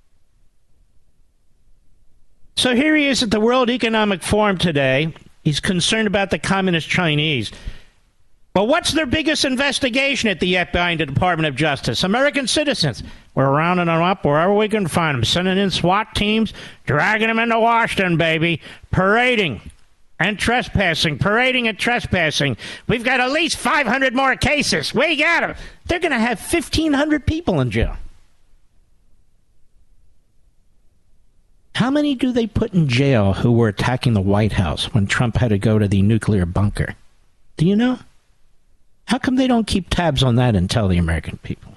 So here he is at the World Economic Forum today. He's concerned about the communist Chinese. Well, what's their biggest investigation at the F B I and the Department of Justice? American citizens. We're rounding them up wherever we can find them, sending in SWAT teams, dragging them into Washington, baby, parading and trespassing, parading and trespassing. We've got at least five hundred more cases. We got them. They're going to have fifteen hundred people in jail. How many do they put in jail who were attacking the White House when Trump had to go to the nuclear bunker? Do you know? How come they don't keep tabs on that and tell the American people?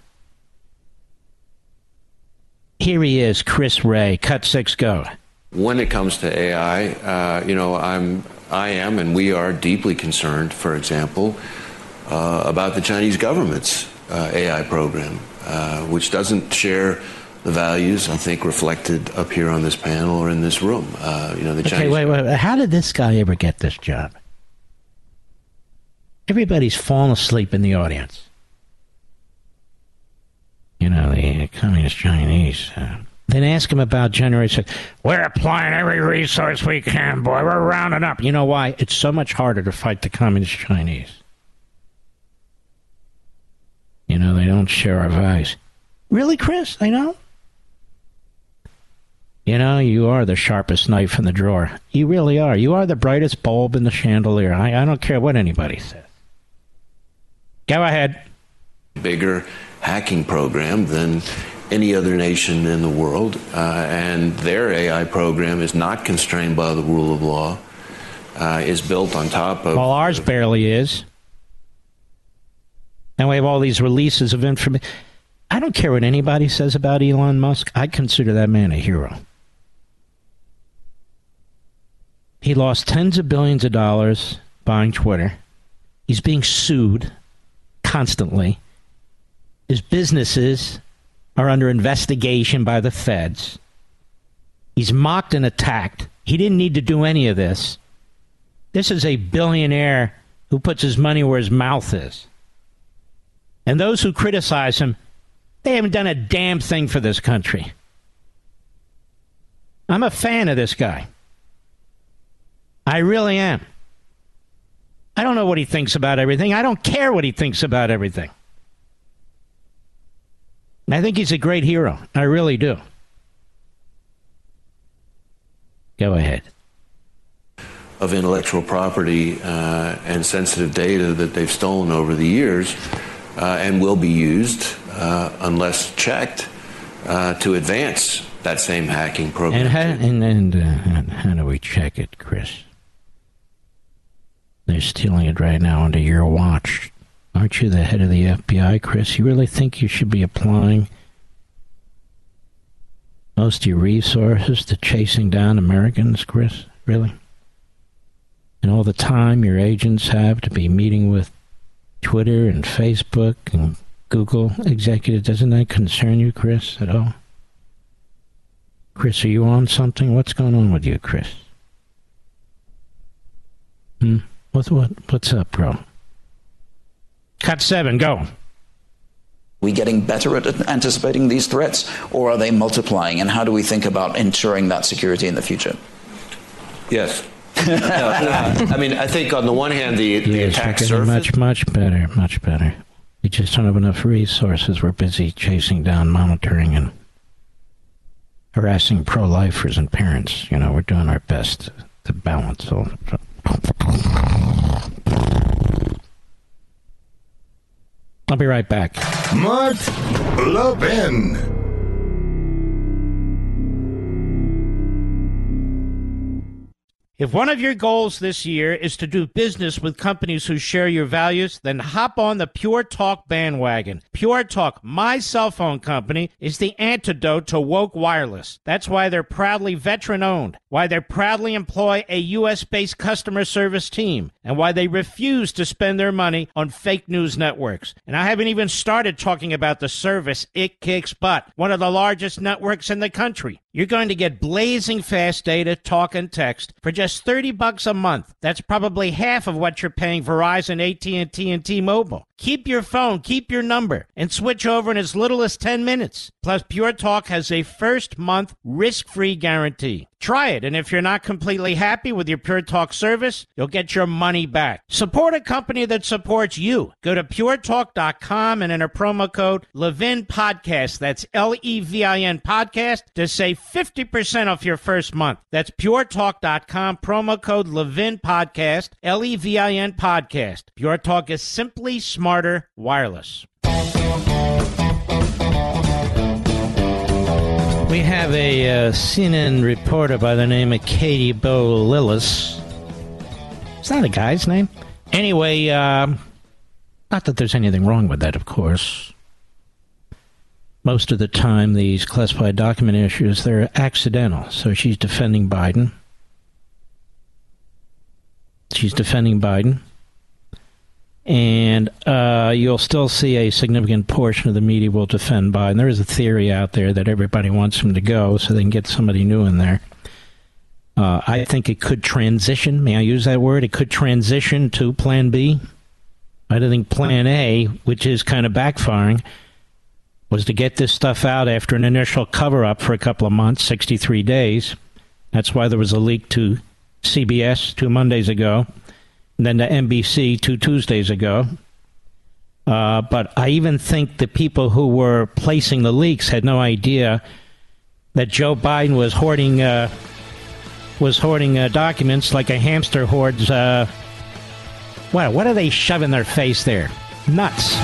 Here he is, Chris Wray. Cut six, go. When it comes to A I, uh, you know, I'm, I am, and we are deeply concerned, for example, uh, about the Chinese government's uh, A I program, uh, which doesn't share the values, I think, reflected up here on this panel or in this room. Uh, you know, the okay, Chinese. wait, wait, wait. How did this guy ever get this job? Everybody's fallen asleep in the audience. You know, the communist Chinese. Uh, Then ask him about January sixth. We're applying every resource we can, boy. We're rounding up. You know why? It's so much harder to fight the communist Chinese. You know, they don't share our values. Really, Chris? They don't? You know, you are the sharpest knife in the drawer. You really are. You are the brightest bulb in the chandelier. I, I don't care what anybody says. Go ahead. Bigger hacking program than any other nation in the world, uh, and their A I program is not constrained by the rule of law, uh, is built on top of... Well, ours barely is. And we have all these releases of information. I don't care what anybody says about Elon Musk. I consider that man a hero. He lost tens of billions of dollars buying Twitter. He's being sued constantly. His businesses are under investigation by the feds. He's mocked and attacked. He didn't need to do any of this. This is a billionaire who puts his money where his mouth is. And those who criticize him, they haven't done a damn thing for this country. I'm a fan of this guy. I really am. I don't know what he thinks about everything. I don't care what he thinks about everything. I think he's a great hero. I really do. Go ahead. Of intellectual property uh, and sensitive data that they've stolen over the years uh, and will be used, uh, unless checked, uh, to advance that same hacking program. And how, and, and, uh, and how do we check it, Chris? They're stealing it right now under your watch. Aren't you the head of the F B I, Chris? You really think you should be applying most of your resources to chasing down Americans, Chris? Really? And all the time your agents have to be meeting with Twitter and Facebook and Google executives, doesn't that concern you, Chris, at all? Chris, are you on something? What's going on with you, Chris? Hmm. What's, what, what's up, bro? Cut seven, go. We getting better at anticipating these threats, or are they multiplying? And how do we think about ensuring that security in the future? Yes. no, uh, I mean, I think on the one hand, the, the yes, attack we're surface... Much, much better, much better. We just don't have enough resources. We're busy chasing down, monitoring, and harassing pro-lifers and parents. You know, we're doing our best to, to balance all. I'll be right back. Mark Levin. If one of your goals this year is to do business with companies who share your values, then hop on the Pure Talk bandwagon. Pure Talk, my cell phone company, is the antidote to woke wireless. That's why they're proudly veteran-owned, why they proudly employ a U S-based customer service team, and why they refuse to spend their money on fake news networks. And I haven't even started talking about the service It Kicks Butt, one of the largest networks in the country. You're going to get blazing fast data, talk, and text for just thirty bucks a month. That's probably half of what you're paying Verizon, A T and T, and T-Mobile. Keep your phone, keep your number, and switch over in as little as ten minutes. Plus, Pure Talk has a first-month risk-free guarantee. Try it, and if you're not completely happy with your Pure Talk service, you'll get your money back. Support a company that supports you. Go to pure talk dot com and enter promo code Levin Podcast. That's L E V I N Podcast to save fifty percent off your first month. That's pure talk dot com, promo code Levin Podcast, L E V I N Podcast. Pure Talk is simply smarter wireless. We have a uh, C N N reporter by the name of Katie Bo Lillis. Is that a guy's name? Anyway, uh, not that there's anything wrong with that, of course. Most of the time, these classified document issues, they're accidental. So she's defending Biden. She's defending Biden. And uh, you'll still see a significant portion of the media will defend Biden. There is a theory out there that everybody wants him to go so they can get somebody new in there. Uh, I think it could transition. May I use that word? It could transition to Plan B. I think Plan A, which is kind of backfiring, was to get this stuff out after an initial cover-up for a couple of months, sixty-three days. That's why there was a leak to C B S two Mondays ago. And then to N B C two Tuesdays ago. Uh, but I even think the people who were placing the leaks had no idea that Joe Biden was hoarding uh, was hoarding uh, documents like a hamster hoards. Uh, what, what are they shoving their face there? Nuts.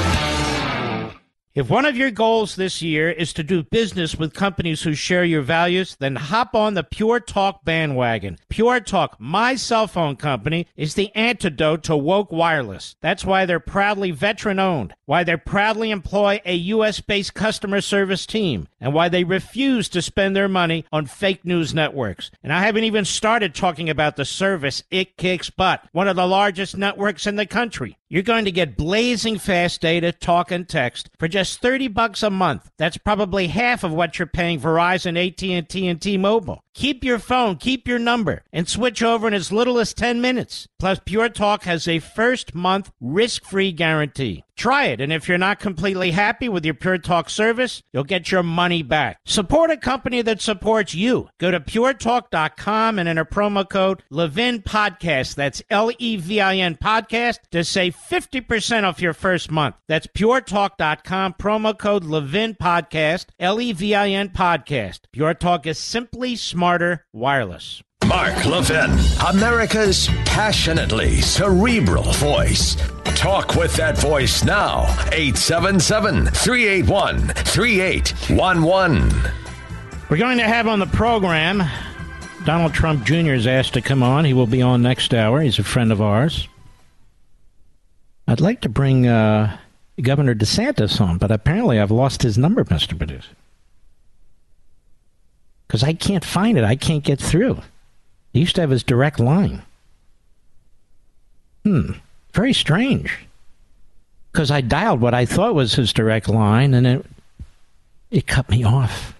If one of your goals this year is to do business with companies who share your values, then hop on the Pure Talk bandwagon. Pure Talk, my cell phone company, is the antidote to woke wireless. That's why they're proudly veteran-owned, why they proudly employ a U S-based customer service team, and why they refuse to spend their money on fake news networks. And I haven't even started talking about the service It Kicks Butt, one of the largest networks in the country. You're going to get blazing fast data, talk, and text for just thirty bucks a month. That's probably half of what you're paying Verizon, A T and T, and T-Mobile. Keep your phone, keep your number, and switch over in as little as ten minutes. Plus, Pure Talk has a first-month risk-free guarantee. Try it, and if you're not completely happy with your Pure Talk service, you'll get your money back. Support a company that supports you. Go to pure talk dot com and enter promo code Levin Podcast. That's L E V I N Podcast to save fifty percent off your first month. That's pure talk dot com, promo code Levin Podcast, L E V I N Podcast. Pure Talk is simply smarter wireless. Mark Levin, America's passionately cerebral voice. Talk with that voice now. eight seven seven, three eight one, three eight one one. We're going to have on the program, Donald Trump Junior is asked to come on. He will be on next hour. He's a friend of ours. I'd like to bring uh, Governor DeSantis on, but apparently I've lost his number, Mister Producer. Because I can't find it. I can't get through. He used to have his direct line. Hmm. Very strange. Because I dialed what I thought was his direct line, and it it cut me off.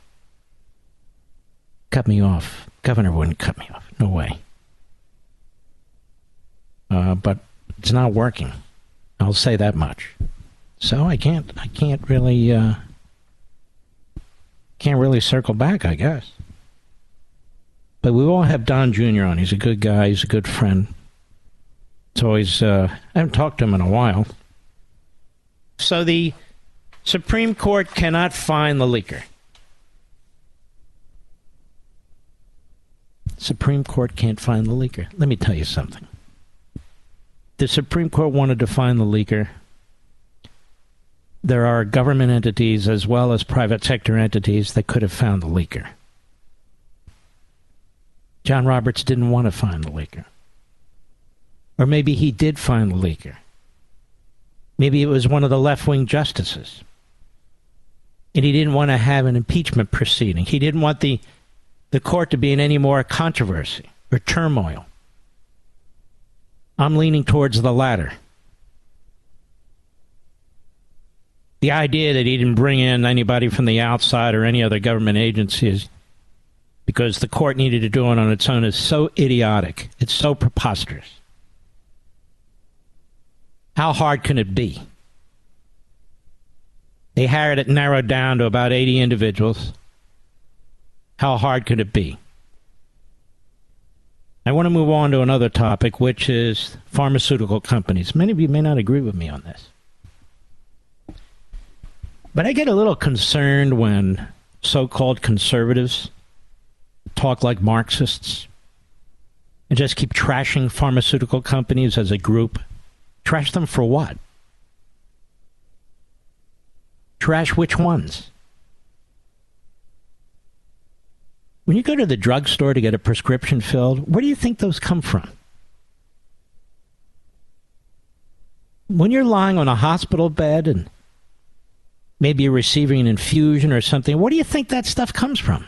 Cut me off. Governor wouldn't cut me off. No way. uh, but it's not working. I'll say that much. So I can't, I can't really, uh, can't really circle back, I guess. But we all have Don Junior on. He's a good guy. He's a good friend. It's always, uh, I haven't talked to him in a while. So the Supreme Court cannot find the leaker. Supreme Court can't find the leaker. Let me tell you something. The Supreme Court wanted to find the leaker. There are government entities as well as private sector entities that could have found the leaker. John Roberts didn't want to find the leaker. Or maybe he did find the leaker. Maybe it was one of the left-wing justices. And he didn't want to have an impeachment proceeding. He didn't want the, the court to be in any more controversy or turmoil. I'm leaning towards the latter. The idea that he didn't bring in anybody from the outside or any other government agencies because the court needed to do it on its own is so idiotic. It's so preposterous. How hard can it be? They had it narrowed down to about eighty individuals. How hard could it be? I want to move on to another topic, which is pharmaceutical companies. Many of you may not agree with me on this. But I get a little concerned when so-called conservatives talk like Marxists and just keep trashing pharmaceutical companies as a group. Trash them for what? Trash which ones? When you go to the drugstore to get a prescription filled, where do you think those come from? When you're lying on a hospital bed and maybe you're receiving an infusion or something, where do you think that stuff comes from?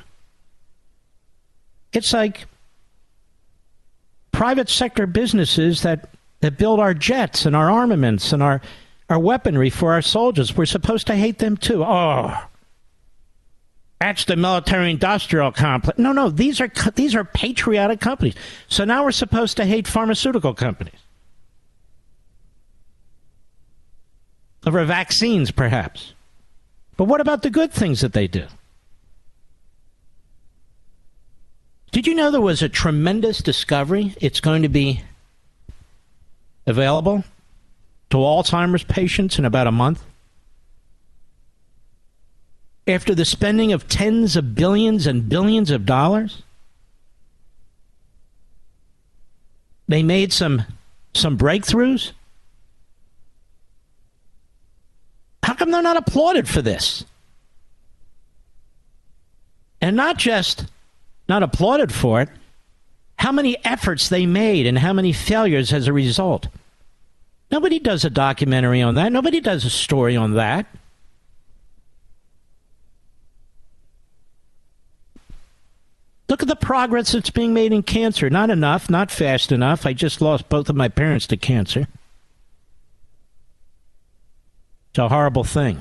It's like private sector businesses that, that build our jets and our armaments and our, our weaponry for our soldiers. We're supposed to hate them too. Oh, that's the military-industrial complex. No, no, these are these are patriotic companies. So now we're supposed to hate pharmaceutical companies. Over vaccines, perhaps. But what about the good things that they do? Did you know there was a tremendous discovery? It's going to be available to Alzheimer's patients in about a month. After the spending of tens of billions and billions of dollars, they made some some breakthroughs. How come they're not applauded for this? And not just not applauded for it, how many efforts they made and how many failures as a result. Nobody does a documentary on that. Nobody does a story on that. Look at the progress that's being made in cancer. Not enough, not fast enough. I just lost both of my parents to cancer. It's a horrible thing.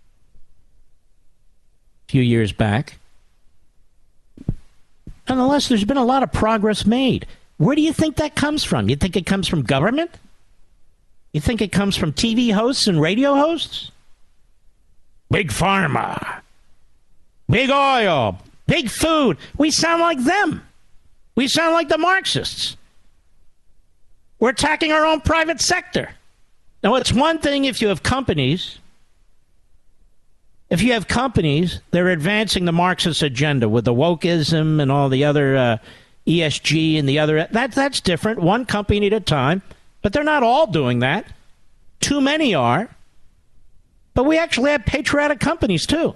A few years back. Nonetheless, there's been a lot of progress made. Where do you think that comes from? You think it comes from government? You think it comes from T V hosts and radio hosts? Big pharma. Big oil. Big food. We sound like them. We sound like the Marxists. We're attacking our own private sector. Now, it's one thing if you have companies. If you have companies, they're advancing the Marxist agenda with the wokeism and all the other uh, E S G and the other. That, that's different. One company at a time. But they're not all doing that. Too many are. But we actually have patriotic companies, too.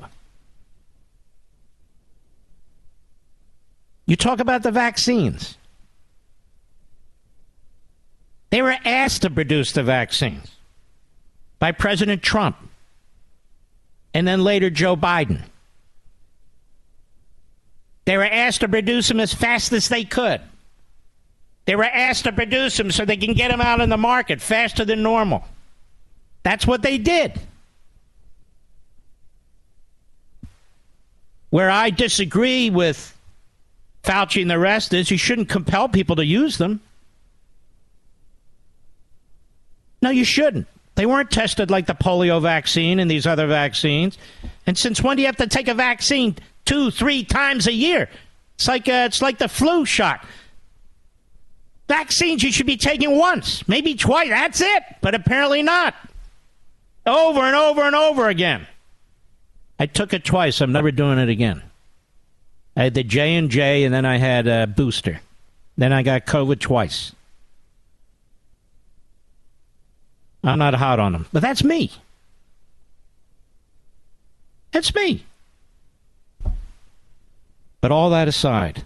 You talk about the vaccines. They were asked to produce the vaccines by President Trump and then later Joe Biden. They were asked to produce them as fast as they could. They were asked to produce them so they can get them out in the market faster than normal. That's what they did. Where I disagree with Fauci and the rest is you shouldn't compel people to use them. No, you shouldn't. They weren't tested like the polio vaccine and these other vaccines. And since when do you have to take a vaccine two, three times a year? It's like uh, it's like the flu shot. Vaccines you should be taking once, maybe twice. That's it. But apparently not. Over and over and over again. I took it twice. I'm never doing it again. I had the J and J, and then I had a booster. Then I got COVID twice. I'm not hot on them, but that's me. That's me. But all that aside,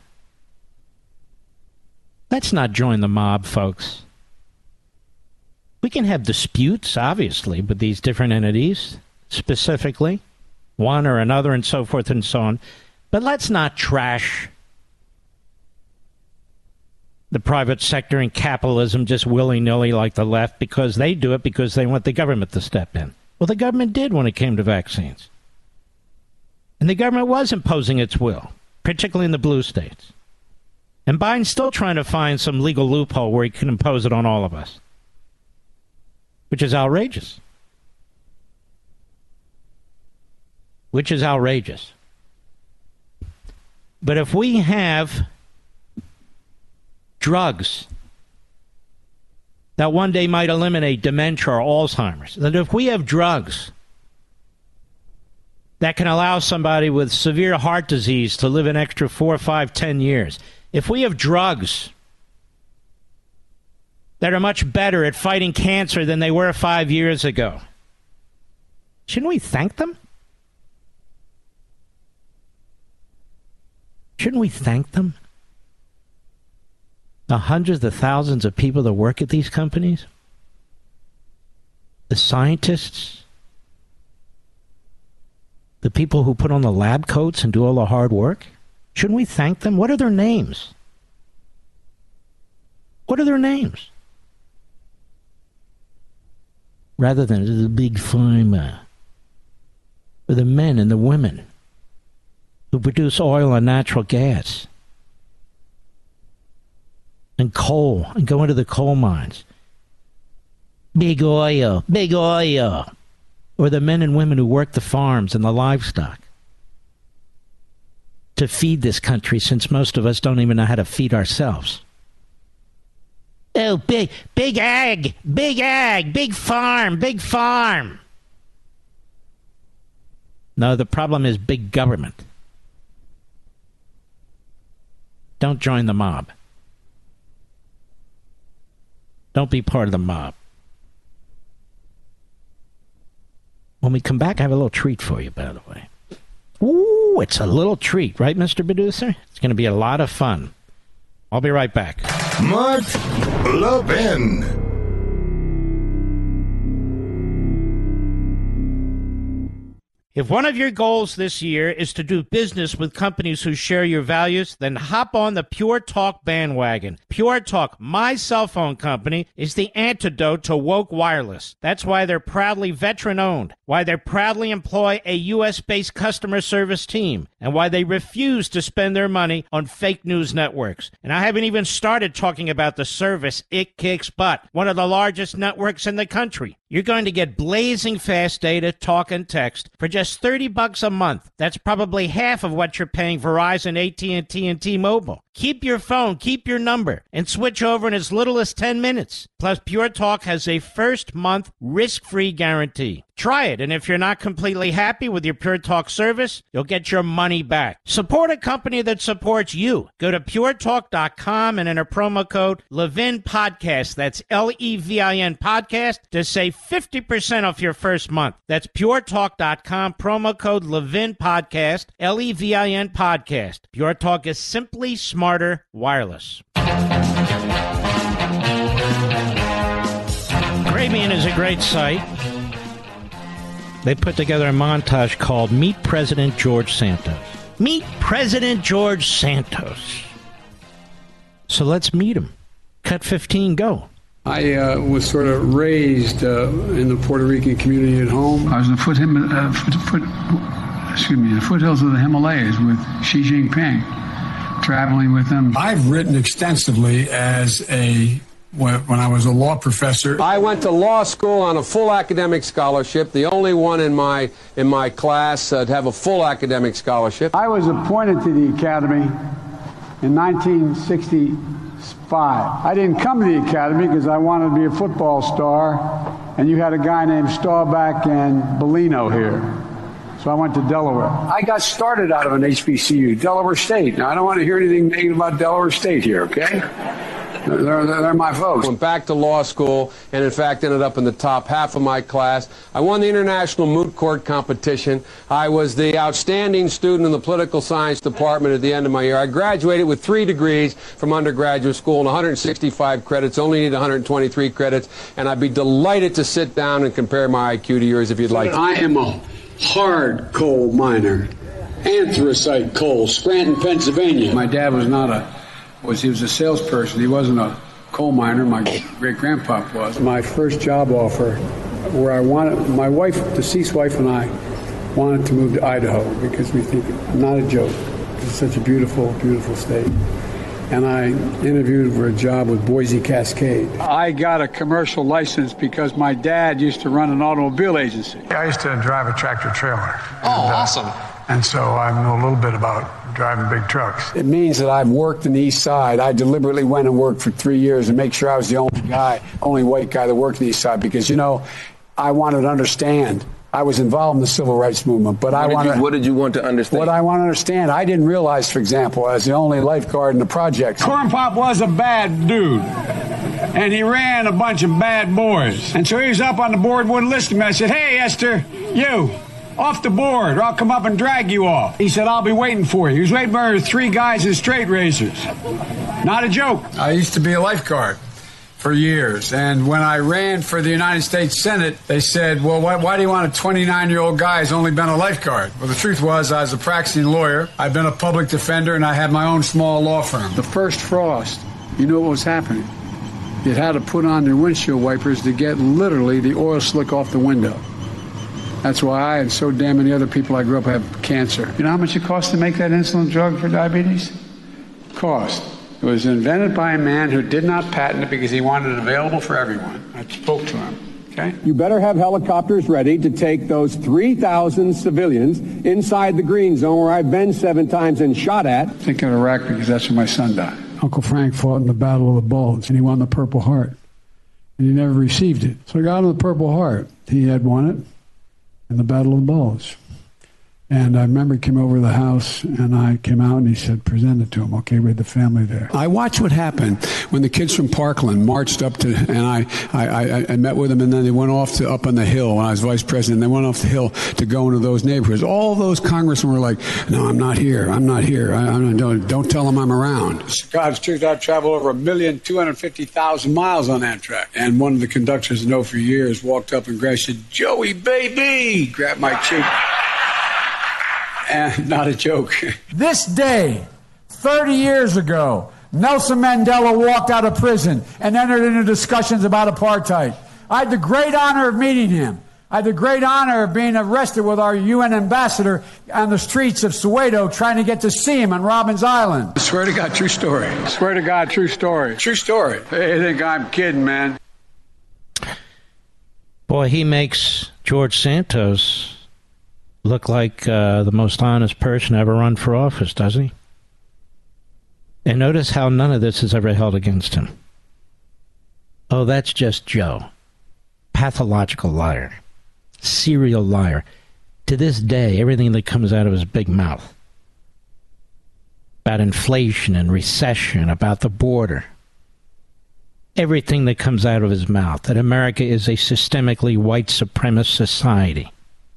let's not join the mob, folks. We can have disputes, obviously, with these different entities, specifically, one or another, and so forth and so on. But let's not trash the private sector and capitalism just willy-nilly like the left because they do it because they want the government to step in. Well, the government did when it came to vaccines. And the government was imposing its will, particularly in the blue states. And Biden's still trying to find some legal loophole where he can impose it on all of us, which is outrageous. Which is outrageous. But if we have drugs that one day might eliminate dementia or Alzheimer's, that if we have drugs that can allow somebody with severe heart disease to live an extra four, five, ten years, if we have drugs that are much better at fighting cancer than they were five years ago, shouldn't we thank them? Shouldn't we thank them? The hundreds of thousands of people that work at these companies? The scientists? The people who put on the lab coats and do all the hard work? Shouldn't we thank them? What are their names? What are their names? Rather than the big pharma. Or the men and the women who produce oil and natural gas and coal and go into the coal mines. Big oil, big oil. Or the men and women who work the farms and the livestock to feed this country, since most of us don't even know how to feed ourselves. Oh, big, big ag, big ag, big farm, big farm. No, the problem is big government. Don't join the mob. Don't be part of the mob. When we come back, I have a little treat for you, by the way. Ooh, it's a little treat, right, Mister Producer? It's going to be a lot of fun. I'll be right back. Mark Levin. If one of your goals this year is to do business with companies who share your values, then hop on the Pure Talk bandwagon. Pure Talk, my cell phone company, is the antidote to woke wireless. That's why they're proudly veteran-owned, why they proudly employ a U S-based customer service team, and why they refuse to spend their money on fake news networks. And I haven't even started talking about the service it kicks butt, one of the largest networks in the country. You're going to get blazing fast data, talk, and text for just thirty bucks a month. That's probably half of what you're paying Verizon, A T and T, and T-Mobile. Keep your phone, keep your number, and switch over in as little as ten minutes. Plus, Pure Talk has a first-month risk-free guarantee. Try it, and if you're not completely happy with your Pure Talk service, you'll get your money back. Support a company that supports you. Go to pure talk dot com and enter promo code Levin Podcast. That's L E V I N Podcast to save fifty percent off your first month. That's pure talk dot com, promo code Levin Podcast, L E V I N Podcast. Pure Talk is simply smarter wireless. Graybean is a great site. They put together a montage called Meet President George Santos. Meet President George Santos. So let's meet him. Cut fifteen, go. I uh, was sort of raised uh, in the Puerto Rican community at home. I was in the foot, uh, foot, foot, excuse me, the foothills of the Himalayas with Xi Jinping, traveling with him. I've written extensively as a when, when I was a law professor. I went to law school on a full academic scholarship, the only one in my in my class uh, to have a full academic scholarship. I was appointed to the Academy in nineteen sixty-five. I didn't come to the Academy because I wanted to be a football star, and you had a guy named Staubach and Bellino here. So I went to Delaware. I got started out of an H B C U, Delaware State. Now, I don't want to hear anything negative about Delaware State here, okay? They're, they're, they're my folks. Went back to law school and, in fact, ended up in the top half of my class. I won the International Moot Court competition. I was the outstanding student in the political science department at the end of my year. I graduated with three degrees from undergraduate school and one hundred sixty-five credits, only need one hundred twenty-three credits, and I'd be delighted to sit down and compare my I Q to yours if you'd like. I am a hard coal miner, anthracite coal, Scranton, Pennsylvania. My dad was not a, was he was a salesperson. He wasn't a coal miner. My great-grandpop was. My first job offer, where I wanted, my wife, deceased wife and I, wanted to move to Idaho because we think, not a joke, it's such a beautiful, beautiful state. And I interviewed for a job with Boise Cascade. I got a commercial license because my dad used to run an automobile agency. I used to drive a tractor trailer. Oh, and, uh, awesome. And so I know a little bit about driving big trucks. It means that I've worked in the East Side. I deliberately went and worked for three years to make sure I was the only guy, only white guy that worked in the East Side because, you know, I wanted to understand. I was involved in the civil rights movement, but what I wanted. What did you want to understand? What I want to understand, I didn't realize, for example, as the only lifeguard in the project, Corn Pop was a bad dude, and he ran a bunch of bad boys. And so he was up on the board, wouldn't listen to me. I said, "Hey, Esther, you, off the board, or I'll come up and drag you off." He said, "I'll be waiting for you." He was waiting for three guys in straight razors. Not a joke. I used to be a lifeguard for years. And when I ran for the United States Senate, they said, well, why, why do you want a twenty-nine-year-old guy who's only been a lifeguard? Well, the truth was I was a practicing lawyer. I've been a public defender, and I had my own small law firm. The first frost, you know what was happening? You had to put on their windshield wipers to get literally the oil slick off the window. That's why I and so damn many other people I grew up have cancer. You know how much it costs to make that insulin drug for diabetes? Cost. It was invented by a man who did not patent it because he wanted it available for everyone. I spoke to him, okay? You better have helicopters ready to take those three thousand civilians inside the green zone where I've been seven times and shot at. Thinking of Iraq because that's where my son died. Uncle Frank fought in the Battle of the Bulge, and he won the Purple Heart. And he never received it. So I got him the Purple Heart. He had won it in the Battle of the Bulge. And I remember he came over to the house, and I came out, and he said, present it to him, okay, we had the family there. I watched what happened when the kids from Parkland marched up to, and I, I, I, I met with them, and then they went off to up on the Hill when I was vice president. They went off the Hill to go into those neighborhoods. All those congressmen were like, no, I'm not here, I'm not here, I, I'm, don't, don't tell them I'm around. God's truth, I've traveled over a million, two hundred fifty thousand miles on Amtrak. And one of the conductors I know for years walked up and grabbed, said, Joey, baby, grabbed my cheek. And not a joke. This day, thirty years ago, Nelson Mandela walked out of prison and entered into discussions about apartheid. I had the great honor of meeting him. I had the great honor of being arrested with our U N ambassador on the streets of Soweto trying to get to see him on Robbins Island. I swear to God, true story. I swear to God, true story. True story. Hey, I think I'm kidding, man. Boy, he makes George Santos look like uh, the most honest person ever run for office, doesn't he? And notice how none of this is ever held against him. Oh, that's just Joe. Pathological liar. Serial liar. To this day, everything that comes out of his big mouth about inflation and recession, about the border, everything that comes out of his mouth, that America is a systemically white supremacist society,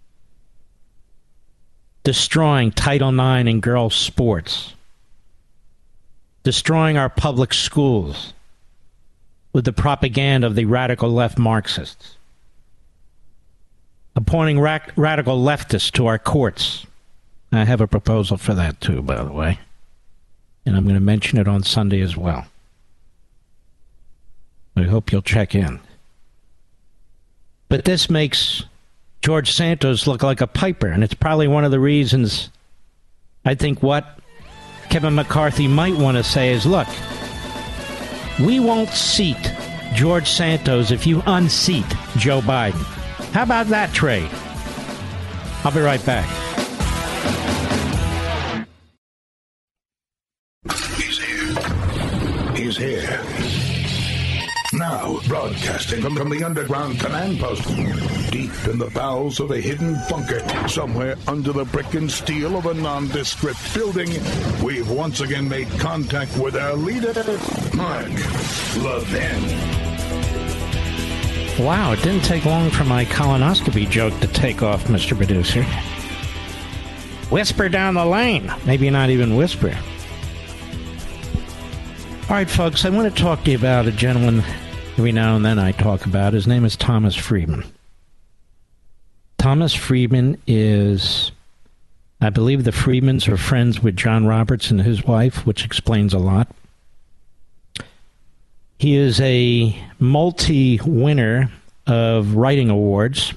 destroying Title nine in girls' sports, destroying our public schools with the propaganda of the radical left Marxists, appointing ra- radical leftists to our courts. I have a proposal for that too, by the way, and I'm going to mention it on Sunday as well. I hope you'll check in. But this makes George Santos look like a piper, and it's probably one of the reasons I think what Kevin McCarthy might want to say is, look, we won't seat George Santos if you unseat Joe Biden. How about that trade? I'll be right back. He's here. He's here. Now, broadcasting from, from the underground command post, deep in the bowels of a hidden bunker, somewhere under the brick and steel of a nondescript building, we've once again made contact with our leader, Mark Levin. Wow, it didn't take long for my colonoscopy joke to take off, Mister Producer. Whisper down the lane. Maybe not even whisper. All right, folks, I want to talk to you about a gentleman every now and then I talk about. His name is Thomas Friedman. Thomas Friedman is, I believe the Friedmans are friends with John Roberts and his wife, which explains a lot. He is a multi-winner of writing awards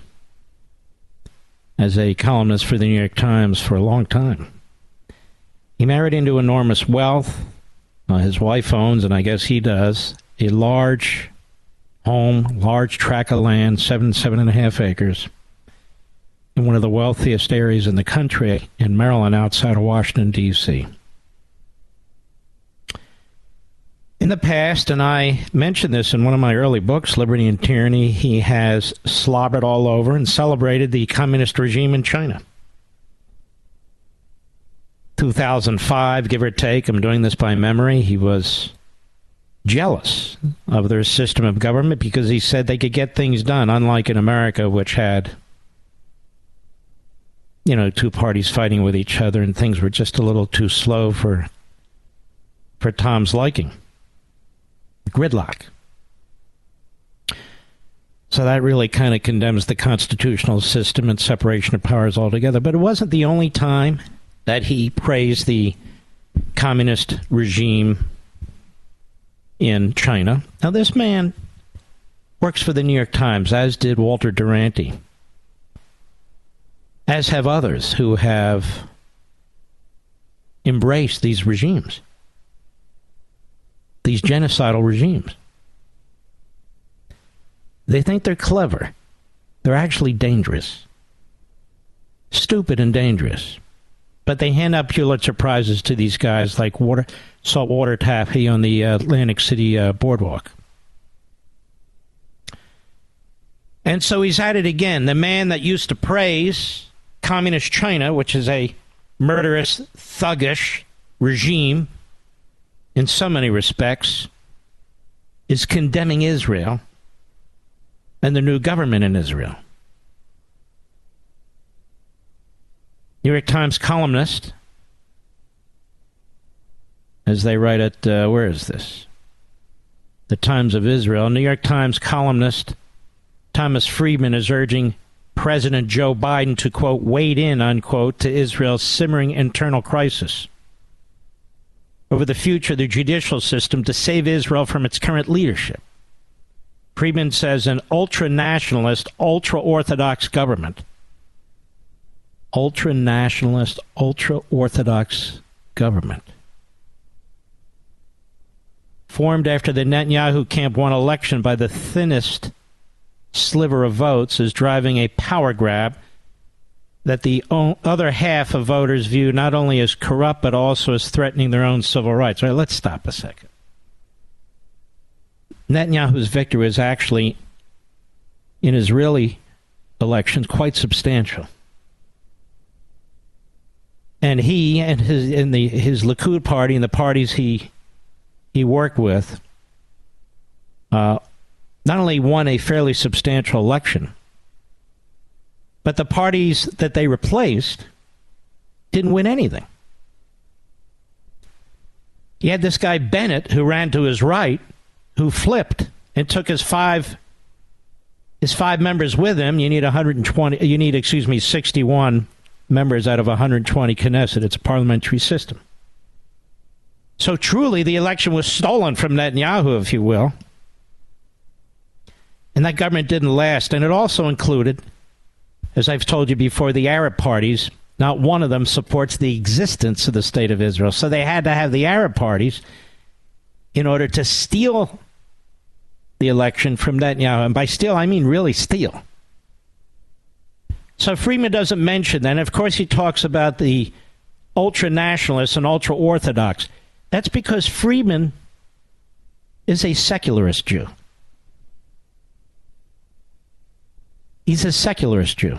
as a columnist for the New York Times for a long time. He married into enormous wealth. Uh, his wife owns, and I guess he does, a large home, large tract of land, seven, seven and a half acres, in one of the wealthiest areas in the country, in Maryland, outside of Washington, D C In the past, and I mentioned this in one of my early books, Liberty and Tyranny, he has slobbered all over and celebrated the communist regime in China. two thousand five, give or take, I'm doing this by memory, he was jealous of their system of government because he said they could get things done, unlike in America, which had, you know, two parties fighting with each other, and things were just a little too slow for for Tom's liking. Gridlock. So that really kind of condemns the constitutional system and separation of powers altogether. But it wasn't the only time that he praised the communist regime in China. Now, this man works for the New York Times, as did Walter Duranty, as have others who have embraced these regimes, these genocidal regimes. They think they're clever. They're actually dangerous. Stupid and dangerous. But they hand out Pulitzer Prizes to these guys like water, Saltwater Taffy on the uh, Atlantic City uh, boardwalk. And so he's at it again. The man that used to praise communist China, which is a murderous, thuggish regime in so many respects, is condemning Israel and the new government in Israel. New York Times columnist, as they write it, uh, where is this? The Times of Israel. New York Times columnist Thomas Friedman is urging President Joe Biden to, quote, wade in, unquote, to Israel's simmering internal crisis over the future of the judicial system to save Israel from its current leadership. Friedman says an ultra-nationalist, ultra-Orthodox government ultra-nationalist, ultra-Orthodox government formed after the Netanyahu camp won election by the thinnest sliver of votes is driving a power grab that the o- other half of voters view not only as corrupt but also as threatening their own civil rights. All right, let's stop a second. Netanyahu's victory was actually, in Israeli elections, quite substantial. And he and his in the his Likud party and the parties he he worked with uh, not only won a fairly substantial election, but the parties that they replaced didn't win anything. You had this guy Bennett who ran to his right, who flipped and took his five his five members with him. You need one hundred twenty. You need, excuse me, sixty-one members out of one hundred twenty Knesset. It's a parliamentary system. So truly, the election was stolen from Netanyahu, if you will. And that government didn't last. And it also included, as I've told you before, the Arab parties. Not one of them supports the existence of the state of Israel. So they had to have the Arab parties in order to steal the election from Netanyahu. And by steal, I mean really steal. So Friedman doesn't mention that. And of course, he talks about the ultra-nationalists and ultra-Orthodox. That's because Friedman is a secularist Jew. He's a secularist Jew.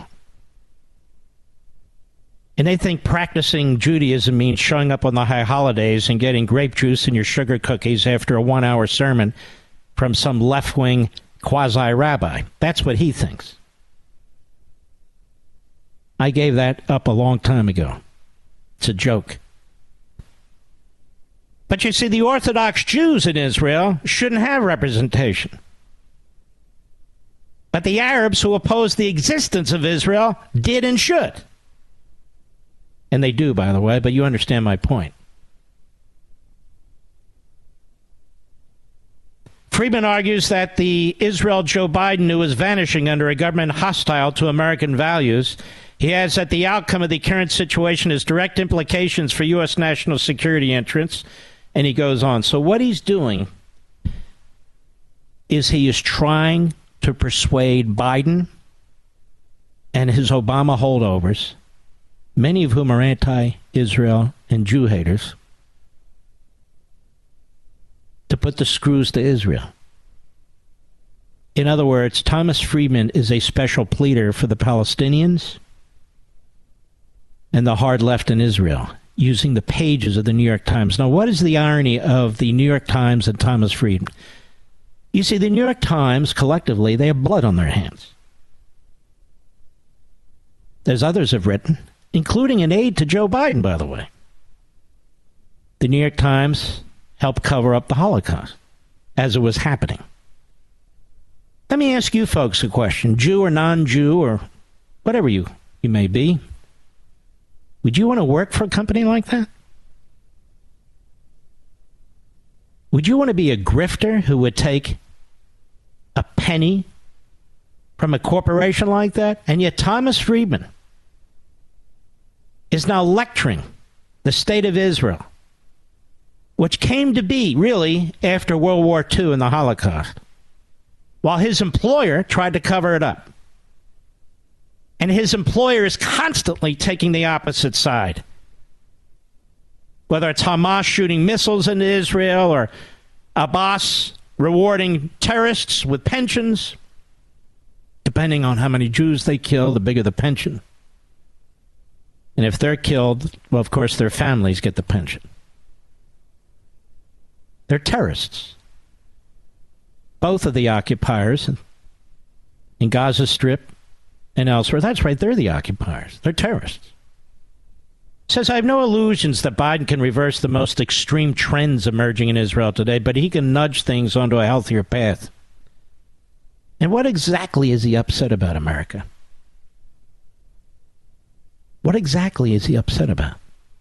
And they think practicing Judaism means showing up on the high holidays and getting grape juice in your sugar cookies after a one-hour sermon from some left-wing quasi-rabbi. That's what he thinks. I gave that up a long time ago. It's a joke. But you see, the Orthodox Jews in Israel shouldn't have representation. But the Arabs who oppose the existence of Israel did and should. And they do, by the way, but you understand my point. Friedman argues that the Israel Joe Biden who is vanishing under a government hostile to American values. He adds that the outcome of the current situation has direct implications for U S national security interests. And he goes on. So what he's doing is he is trying to persuade Biden and his Obama holdovers, many of whom are anti-Israel and Jew haters, to put the screws to Israel. In other words, Thomas Friedman is a special pleader for the Palestinians and the hard left in Israel, using the pages of the New York Times. Now, what is the irony of the New York Times and Thomas Friedman? You see, the New York Times, collectively, they have blood on their hands. As others have written, including an aide to Joe Biden, by the way. The New York Times helped cover up the Holocaust as it was happening. Let me ask you folks a question, Jew or non-Jew or whatever you, you may be. Would you want to work for a company like that? Would you want to be a grifter who would take a penny from a corporation like that? And yet Thomas Friedman is now lecturing the state of Israel, which came to be really after World War Two and the Holocaust, while his employer tried to cover it up. And his employer is constantly taking the opposite side. Whether it's Hamas shooting missiles into Israel or Abbas rewarding terrorists with pensions, depending on how many Jews they kill, the bigger the pension. And if they're killed, well, of course, their families get the pension. They're terrorists. Both of the occupiers in Gaza Strip and elsewhere. That's right, they're the occupiers. They're terrorists. Says, I have no illusions that Biden can reverse the most extreme trends emerging in Israel today, but he can nudge things onto a healthier path. And what exactly is he upset about, America? What exactly is he upset about?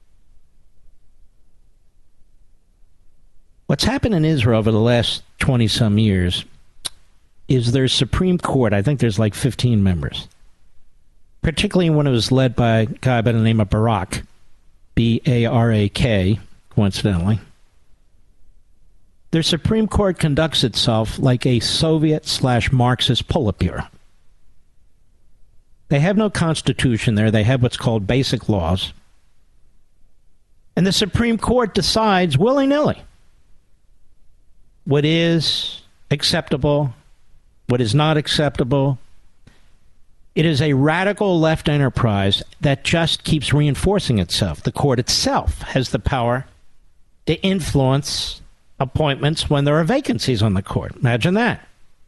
What's happened in Israel over the last twenty-some years is their Supreme Court, I think there's like fifteen members, particularly when it was led by a guy by the name of Barak, B A R A K, coincidentally. Their Supreme Court conducts itself like a Soviet slash Marxist Politburo. They have no constitution there. They have what's called basic laws. And the Supreme Court decides willy-nilly what is acceptable, what is not acceptable. It is a radical left enterprise that just keeps reinforcing itself. The court itself has the power to influence appointments when there are vacancies on the court. Imagine that.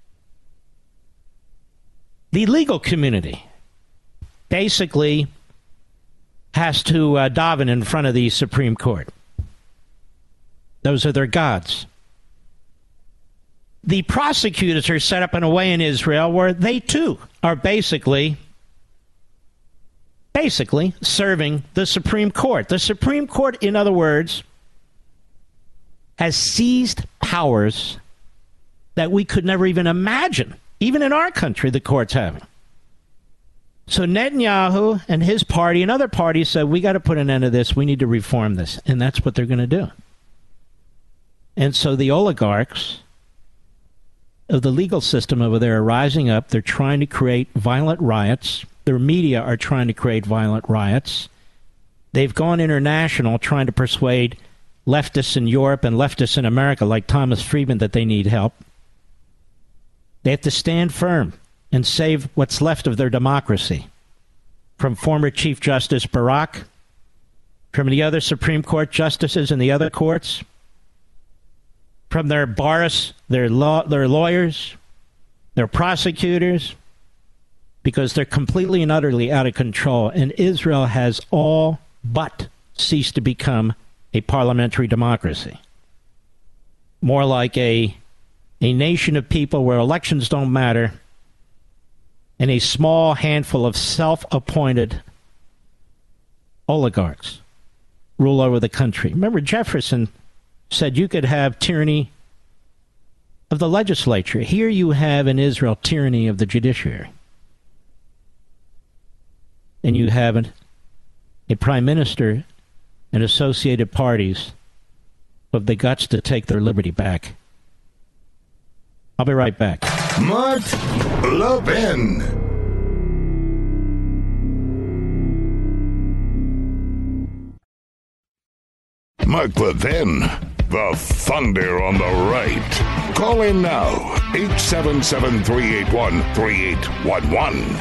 The legal community basically has to uh, daven in front of the Supreme Court. Those are their gods. The prosecutors are set up in a way in Israel where they, too, are basically, basically serving the Supreme Court. The Supreme Court, in other words, has seized powers that we could never even imagine, even in our country, the court's having. So Netanyahu and his party and other parties said, we got to put an end to this. We need to reform this. And that's what they're going to do. And so the oligarchs of the legal system over there are rising up. They're trying to create violent riots. Their media are trying to create violent riots. They've gone international trying to persuade leftists in Europe and leftists in America like Thomas Friedman that they need help. They have to stand firm and save what's left of their democracy. From former Chief Justice Barack, from the other Supreme Court justices in the other courts, from their bars, their law, their lawyers, their prosecutors, because they're completely and utterly out of control. And Israel has all but ceased to become a parliamentary democracy. More like a, a nation of people where elections don't matter and a small handful of self-appointed oligarchs rule over the country. Remember, Jefferson said you could have tyranny of the legislature. Here you have in Israel tyranny of the judiciary. And you have an, a prime minister and associated parties who have the guts to take their liberty back. I'll be right back. Mark Levin. Mark Levin, the thunder on the right. Call in now, eight seven seven, three eight one, three eight one one.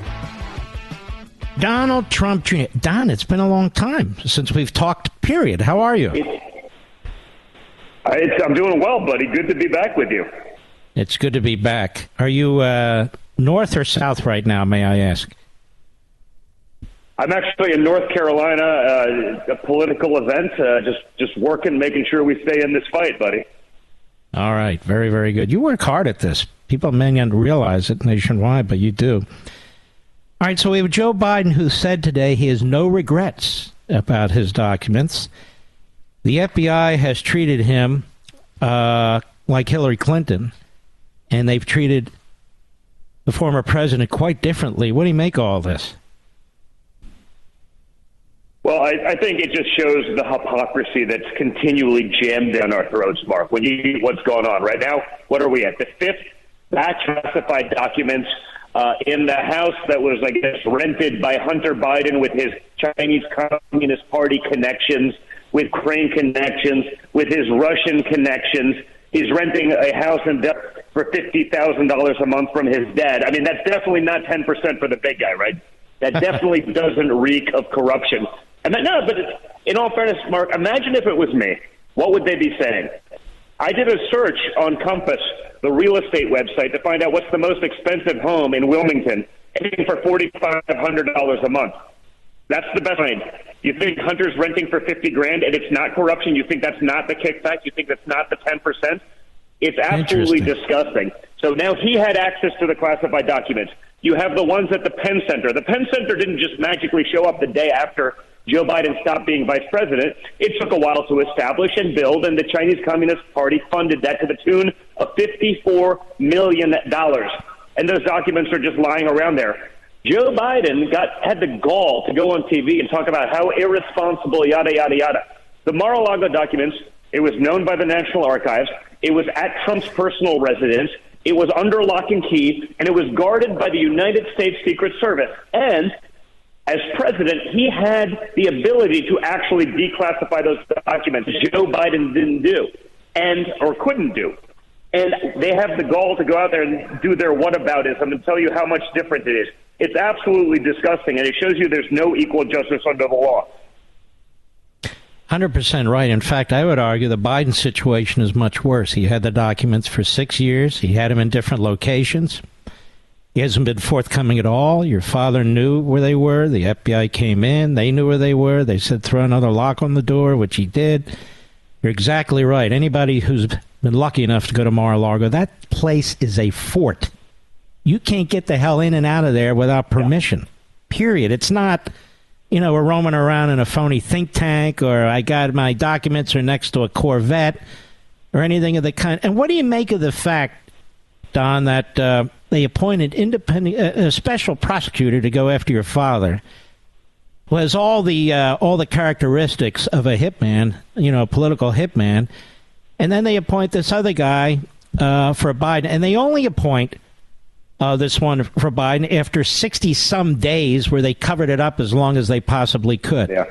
Donald Trump Junior Don, it's been a long time since we've talked, period. How are you? It's, it's, I'm doing well, buddy. Good to be back with you. It's good to be back. Are you uh, north or south right now, may I ask? I'm actually in North Carolina, uh, a political event, uh, just, just working, making sure we stay in this fight, buddy. All right. Very, very good. You work hard at this. People may not realize it nationwide, but you do. All right, so we have Joe Biden, who said today he has no regrets about his documents. The F B I has treated him uh, like Hillary Clinton, and they've treated the former president quite differently. What do you make of all this? Well, I, I think it just shows the hypocrisy that's continually jammed down our throats, Mark. When you see what's going on right now, what are we at? The fifth batch of classified documents uh, in the House that was, I guess, rented by Hunter Biden with his Chinese Communist Party connections, with Crane connections, with his Russian connections. He's renting a house in Delaware for fifty thousand dollars a month from his dad. I mean, that's definitely not ten percent for the big guy, right? That definitely doesn't reek of corruption. And that, no, but it's, in all fairness, Mark, imagine if it was me. What would they be saying? I did a search on Compass, the real estate website, to find out what's the most expensive home in Wilmington, anything for four thousand five hundred dollars a month. That's the best thing. You think Hunter's renting for fifty grand and it's not corruption? You think that's not the kickback? You think that's not the ten percent? It's absolutely disgusting. So now he had access to the classified documents. You have the ones at the Penn Center. The Penn Center didn't just magically show up the day after Joe Biden stopped being vice president. It took a while to establish and build, and the Chinese Communist Party funded that to the tune of fifty-four million dollars. And those documents are just lying around there. Joe Biden got had the gall to go on T V and talk about how irresponsible, yada, yada, yada. The Mar-a-Lago documents, it was known by the National Archives. It was at Trump's personal residence. It was under lock and key, and it was guarded by the United States Secret Service. And as president, he had the ability to actually declassify those documents. Joe Biden didn't do, and or couldn't do. And they have the gall to go out there and do their whataboutism and tell you how much different it is. It's absolutely disgusting, and it shows you there's no equal justice under the law. one hundred percent right. In fact, I would argue the Biden situation is much worse. He had the documents for six years. He had them in different locations. He hasn't been forthcoming at all. Your father knew where they were. The F B I came in. They knew where they were. They said throw another lock on the door, which he did. You're exactly right. Anybody who's been lucky enough to go to Mar-a-Lago, that place is a fort. You can't get the hell in and out of there without permission, yeah. Period. It's not, you know, we're roaming around in a phony think tank, or I got my documents are next to a Corvette or anything of the kind. And what do you make of the fact, Don, that uh, they appointed independent, uh, a special prosecutor to go after your father, who has all the uh, all the characteristics of a hitman, you know, a political hitman, and then they appoint this other guy, uh, for Biden, and they only appoint uh, this one for Biden after sixty-some days where they covered it up as long as they possibly could. Yeah.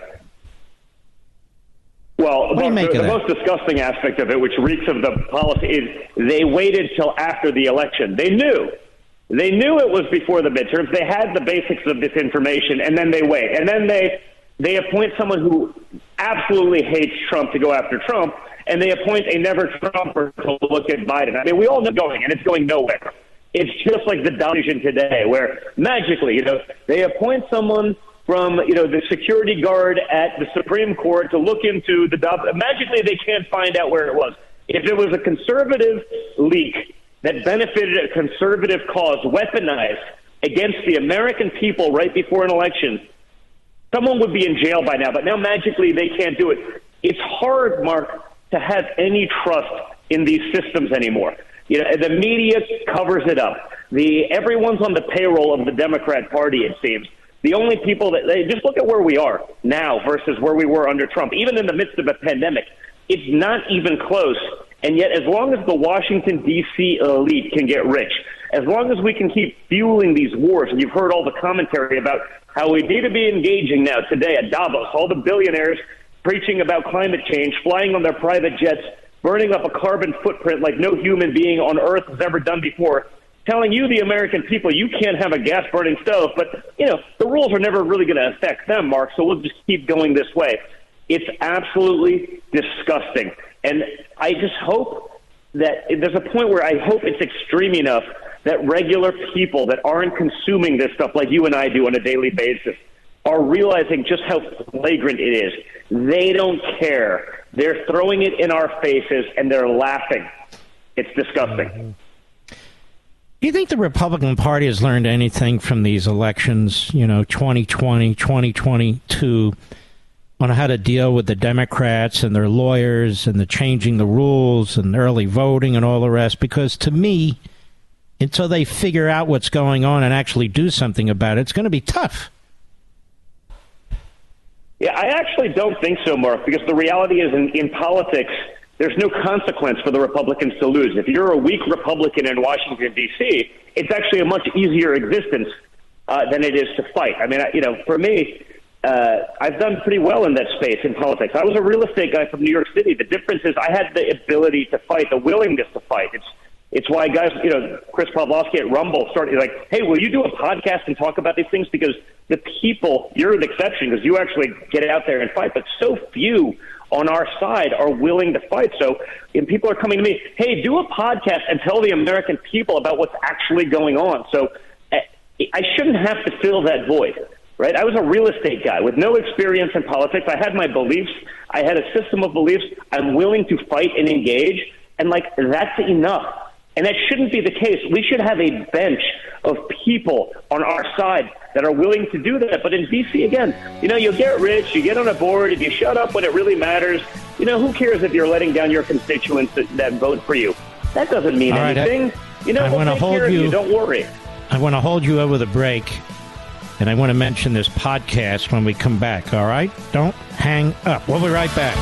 Well, what do you make the, of the that? most disgusting aspect of it, which reeks of the policy, is they waited till after the election. They knew. They knew it was before the midterms. They had the basics of this information, and then they wait. And then they they appoint someone who absolutely hates Trump to go after Trump, and they appoint a never-Trumper to look at Biden. I mean, we all know it's going, and it's going nowhere. It's just like the decision today, where magically, you know, they appoint someone from, you know, the security guard at the Supreme Court to look into the doc- magically they can't find out where it was. If it was a conservative leak that benefited a conservative cause weaponized against the American people right before an election, someone would be in jail by now. But now magically they can't do it. It's hard, Mark, to have any trust in these systems anymore. You know, the media covers it up. The everyone's on the payroll of the Democrat Party, it seems. The only people that they just look at where we are now versus where we were under Trump, even in the midst of a pandemic, it's not even close. And yet, as long as the Washington, D C elite can get rich, as long as we can keep fueling these wars, and you've heard all the commentary about how we need to be engaging now today at Davos, all the billionaires preaching about climate change, flying on their private jets, burning up a carbon footprint like no human being on Earth has ever done before, telling you, the American people, you can't have a gas-burning stove. But, you know, the rules are never really going to affect them, Mark, so we'll just keep going this way. It's absolutely disgusting. And I just hope that there's a point where I hope it's extreme enough that regular people that aren't consuming this stuff like you and I do on a daily basis are realizing just how flagrant it is. They don't care. They're throwing it in our faces, and they're laughing. It's disgusting. Mm-hmm. Do you think the Republican Party has learned anything from these elections, you know, twenty twenty, twenty twenty-two, on how to deal with the Democrats and their lawyers and the changing the rules and early voting and all the rest? Because to me, until they figure out what's going on and actually do something about it, it's going to be tough. Yeah, I actually don't think so, Mark, because the reality is in, in politics, there's no consequence for the Republicans to lose. If you're a weak Republican in Washington, D C, it's actually a much easier existence uh, than it is to fight. I mean, I, you know, for me, uh, I've done pretty well in that space in politics. I was a real estate guy from New York City. The difference is I had the ability to fight, the willingness to fight. It's it's why guys, you know, Chris Pavlovsky at Rumble started like, hey, will you do a podcast and talk about these things? Because the people, you're an exception because you actually get out there and fight, but so few on our side are willing to fight. So and people are coming to me, hey, do a podcast and tell the American people about what's actually going on. So I shouldn't have to fill that void, right? I was a real estate guy with no experience in politics. I had my beliefs. I had a system of beliefs. I'm willing to fight and engage. And, like, that's enough. And that shouldn't be the case. We should have a bench of people on our side that are willing to do that. But in D C, again, you know, you get rich, you get on a board, if you shut up when it really matters, you know, who cares if you're letting down your constituents that, that vote for you? That doesn't mean right, anything. I, you know, I we'll want to take hold care you, of you. Don't worry. I want to hold you over the break, and I want to mention this podcast when we come back, all right? Don't hang up. We'll be right back.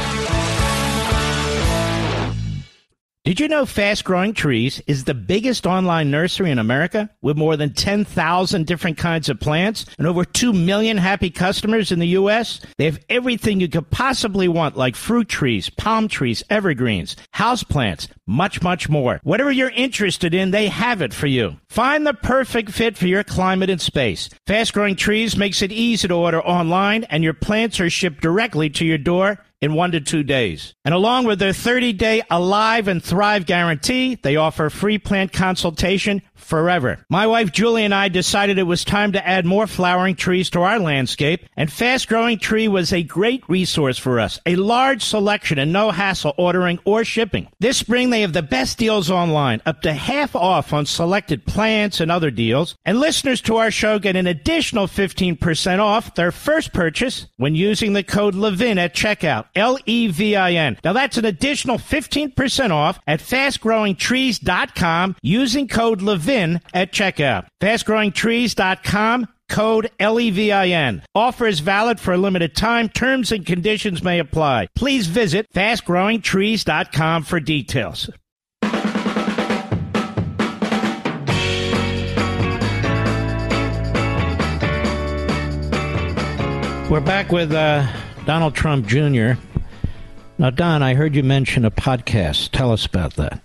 Did you know Fast Growing Trees is the biggest online nursery in America with more than ten thousand different kinds of plants and over two million happy customers in the U S? They have everything you could possibly want, like fruit trees, palm trees, evergreens, houseplants, much, much more. Whatever you're interested in, they have it for you. Find the perfect fit for your climate and space. Fast Growing Trees makes it easy to order online, and your plants are shipped directly to your door in one to two days. And along with their thirty-day Alive and Thrive guarantee, they offer free plant consultation forever. My wife Julie and I decided it was time to add more flowering trees to our landscape, and Fast Growing Tree was a great resource for us. A large selection and no hassle ordering or shipping. This spring they have the best deals online, up to half off on selected plants and other deals. And listeners to our show get an additional fifteen percent off their first purchase when using the code Levin at checkout. L E V I N. Now that's an additional fifteen percent off at fast growing trees dot com using code Levin at checkout. fast growing trees dot com, code L E V I N. Offer is valid for a limited time. Terms and conditions may apply. Please visit fast growing trees dot com for details. We're back with uh, Donald Trump Junior Now, Don, I heard you mention a podcast. Tell us about that.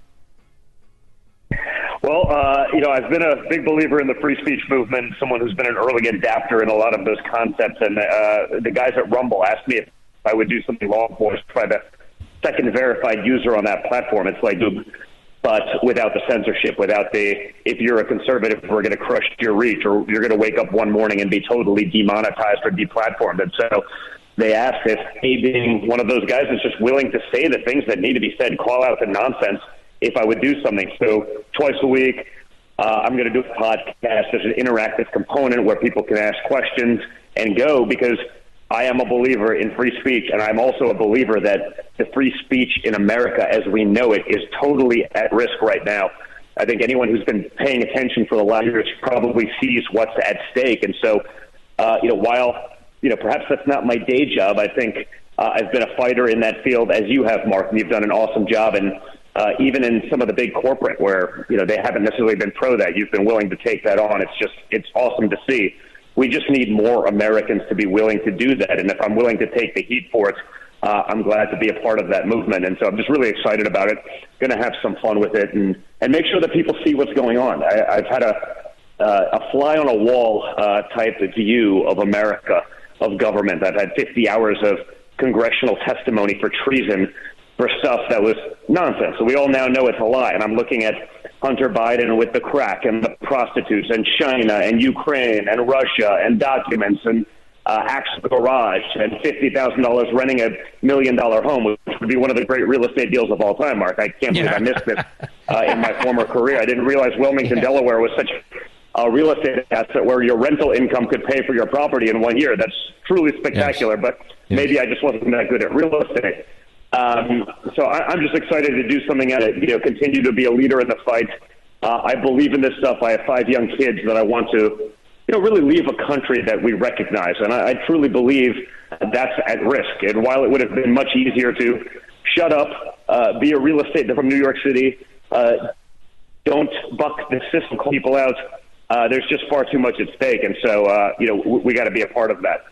Well, uh, you know, I've been a big believer in the free speech movement, someone who's been an early adapter in a lot of those concepts. And uh, the guys at Rumble asked me if I would do something law enforcement by the second verified user on that platform. It's like, but without the censorship, without the, if you're a conservative, we're going to crush your reach, or you're going to wake up one morning and be totally demonetized or deplatformed. And so they asked if me being one of those guys is just willing to say the things that need to be said, call out the nonsense, if I would do something. So twice a week, uh, I'm going to do a podcast. There's an interactive component where people can ask questions and go, because I am a believer in free speech, and I'm also a believer that the free speech in America as we know it is totally at risk right now. I think anyone who's been paying attention for the last years probably sees what's at stake. And so, uh, you know, while, you know, perhaps that's not my day job, I think uh, I've been a fighter in that field, as you have, Mark, and you've done an awesome job. And uh, even in some of the big corporate where, you know, they haven't necessarily been pro that, you've been willing to take that on. It's just, it's awesome to see. We just need more Americans to be willing to do that. And if I'm willing to take the heat for it, uh, I'm glad to be a part of that movement. And so I'm just really excited about it. Going to have some fun with it and, and make sure that people see what's going on. I, I've had a, uh, a fly on a wall uh, type of view of America, of government. I've had fifty hours of congressional testimony for treason for stuff that was nonsense. So we all now know it's a lie. And I'm looking at Hunter Biden with the crack and the prostitutes and China and Ukraine and Russia and documents and uh, acts of the garage and fifty thousand dollars renting a million dollar home, which would be one of the great real estate deals of all time, Mark. I can't believe yeah. I missed this uh, in my former career. I didn't realize Wilmington, yeah. Delaware was such a real estate asset where your rental income could pay for your property in one year. That's truly spectacular, yes. but yes. maybe I just wasn't that good at real estate. Um, so I, I'm just excited to do something at it, you know, continue to be a leader in the fight. Uh, I believe in this stuff. I have five young kids that I want to, you know, really leave a country that we recognize. And I, I truly believe that's at risk. And while it would have been much easier to shut up, uh, be a real estate from New York City, uh, don't buck the system, call people out, uh, there's just far too much at stake. And so, uh, you know, we, we got to be a part of that.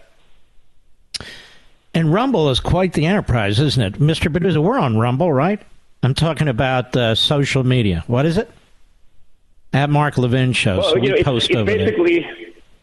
And Rumble is quite the enterprise, isn't it? Mister Producer, we're on Rumble, right? I'm talking about uh, social media. What is it? At Mark Levin Show. Well, so you we know, it's, post it's over basically, there.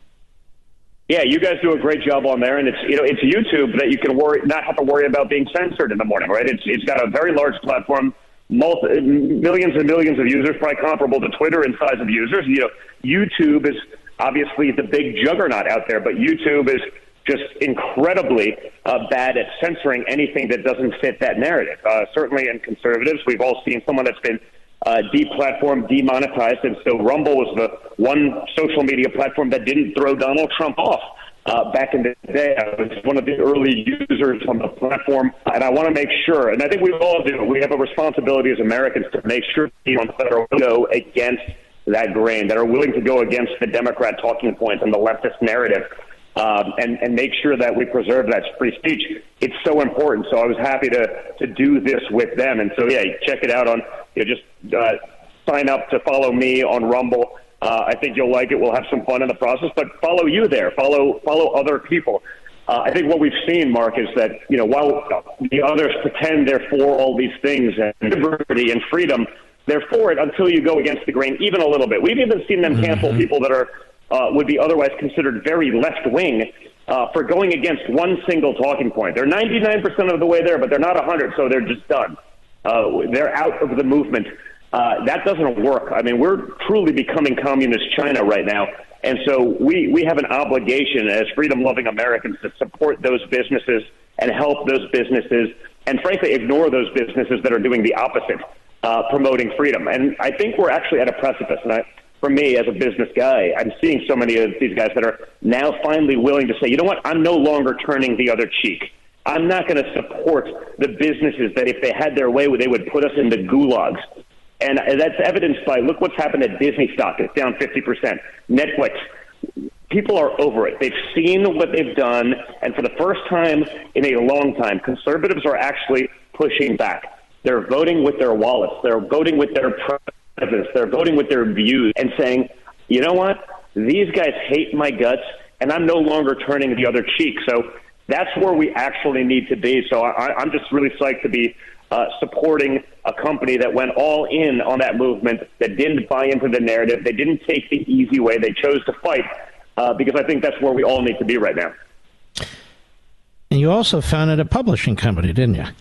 Yeah, you guys do a great job on there, and it's you know it's YouTube that you can worry not have to worry about being censored in the morning, right? It's it's got a very large platform, multi, millions and millions of users, probably comparable to Twitter in size of users. You know, YouTube is obviously the big juggernaut out there, but YouTube is just incredibly uh, bad at censoring anything that doesn't fit that narrative. Uh, certainly in conservatives, we've all seen someone that's been uh, deplatformed, demonetized, and so Rumble was the one social media platform that didn't throw Donald Trump off. Uh, back in the day, I was one of the early users on the platform, and I want to make sure, and I think we all do, we have a responsibility as Americans to make sure people that are willing to go against that grain, that are willing to go against the Democrat talking points and the leftist narrative. Um, and, and make sure that we preserve that free speech. It's so important. So I was happy to, to do this with them. And so, yeah, check it out on, you know, just uh, sign up to follow me on Rumble. Uh, I think you'll like it. We'll have some fun in the process, but follow you there. Follow, follow other people. Uh, I think what we've seen, Mark, is that, you know, while the others pretend they're for all these things and liberty and freedom, they're for it until you go against the grain even a little bit. We've even seen them cancel mm-hmm. people that are, Uh, would be otherwise considered very left-wing uh, for going against one single talking point. They're ninety-nine percent of the way there, but they're not one hundred, so they're just done. Uh, they're out of the movement. Uh, that doesn't work. I mean, we're truly becoming communist China right now, and so we, we have an obligation as freedom-loving Americans to support those businesses and help those businesses and, frankly, ignore those businesses that are doing the opposite, uh, promoting freedom. And I think we're actually at a precipice, and I For me, as a business guy, I'm seeing so many of these guys that are now finally willing to say, you know what, I'm no longer turning the other cheek. I'm not going to support the businesses that if they had their way, they would put us into gulags. And that's evidenced by, look what's happened at Disney stock. It's down fifty percent. Netflix, people are over it. They've seen what they've done. And for the first time in a long time, conservatives are actually pushing back. They're voting with their wallets. They're voting with their They're voting with their views and saying, you know what? These guys hate my guts. and I'm no longer turning the other cheek. So that's where we actually need to be. So I, I'm just really psyched to be uh, supporting a company that went all in on that movement, that didn't buy into the narrative. They didn't take the easy way. They chose to fight, uh, because I think that's where we all need to be right now. And you also founded a publishing company, didn't you?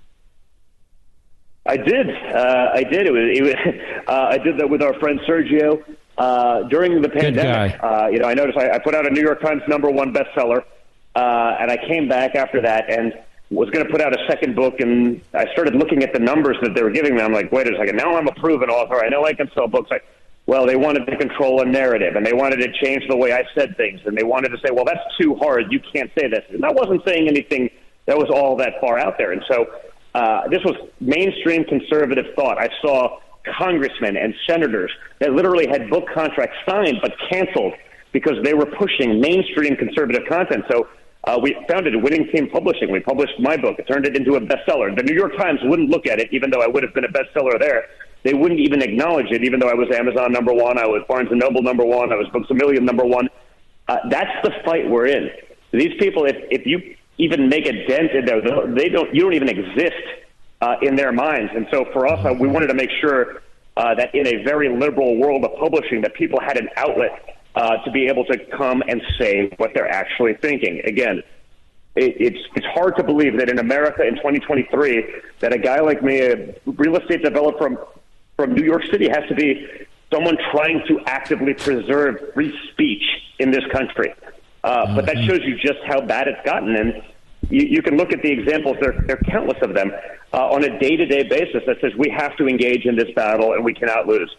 I did. Uh, I did. It was. It was uh, I did that with our friend Sergio uh, during the pandemic. Uh, you know, I noticed I, I put out a New York Times number one bestseller, uh, and I came back after that and was going to put out a second book. And I started looking at the numbers that they were giving me. I'm like, wait a second. Now I'm a proven author. I know I can sell books. I, well, they wanted to control a narrative, and they wanted to change the way I said things, and they wanted to say, well, that's too hard. You can't say this. And I wasn't saying anything that was all that far out there. And so uh, this was mainstream conservative thought. I saw congressmen and senators that literally had book contracts signed but canceled because they were pushing mainstream conservative content. So uh, we founded Winning Team Publishing. We published my book. It turned it into a bestseller. The New York Times wouldn't look at it, even though I would have been a bestseller there. They wouldn't even acknowledge it, even though I was Amazon number one, I was Barnes and Noble number one, I was Books A Million number one. Uh, that's the fight we're in. These people, if, if you even make a dent in there, they don't. You don't even exist uh, in their minds. And so for us, uh, we wanted to make sure uh, that in a very liberal world of publishing, that people had an outlet uh, to be able to come and say what they're actually thinking. Again, it, it's it's hard to believe that in America in twenty twenty-three, that a guy like me, a real estate developer from, from New York City, has to be someone trying to actively preserve free speech in this country. Uh, mm-hmm. But that shows you just how bad it's gotten. And you, you can look at the examples, there, there are countless of them, uh, on a day-to-day basis that says we have to engage in this battle and we cannot lose.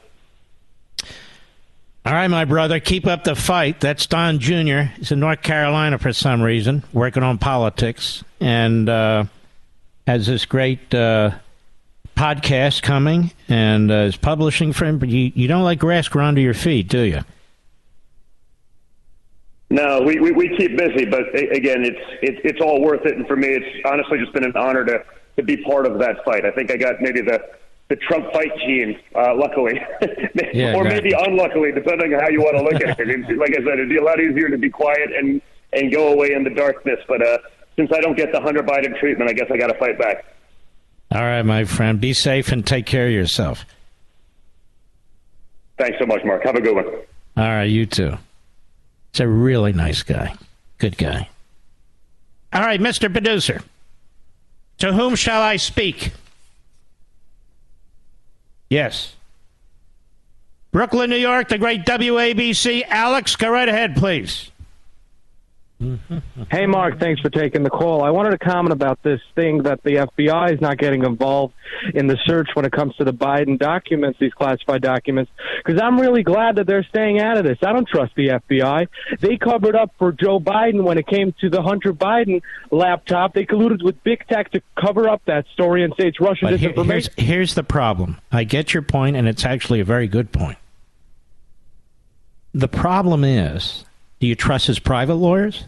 All right, my brother, keep up the fight. That's Don Junior He's in North Carolina for some reason, working on politics, and uh, has this great uh, podcast coming, and uh, is publishing for him. But you, you don't let grass grow under your feet, do you? No, we, we, we keep busy, but again, it's, it's it's all worth it. And for me, it's honestly just been an honor to, to be part of that fight. I think I got maybe the, the Trump fight gene, uh, luckily, yeah, or maybe unluckily, depending on how you want to look at it. It's, like I said, it'd be a lot easier to be quiet and, and go away in the darkness. But uh, since I don't get the Hunter Biden treatment, I guess I got to fight back. All right, my friend, be safe and take care of yourself. Thanks so much, Mark. Have a good one. All right, you too. He's a really nice guy. Good guy. All right, Mister Producer. To whom shall I speak? Yes. Brooklyn, New York, the great W A B C. Alex, go right ahead, please. Hey, Mark, thanks for taking the call. I wanted to comment about this thing that the F B I is not getting involved in the search when it comes to the Biden documents, these classified documents, because I'm really glad that they're staying out of this. I don't trust the F B I. They covered up for Joe Biden when it came to the Hunter Biden laptop. They colluded with big tech to cover up that story and say it's Russian but disinformation. Here's, here's the problem. I get your point, and it's actually a very good point. The problem is, do you trust his private lawyers?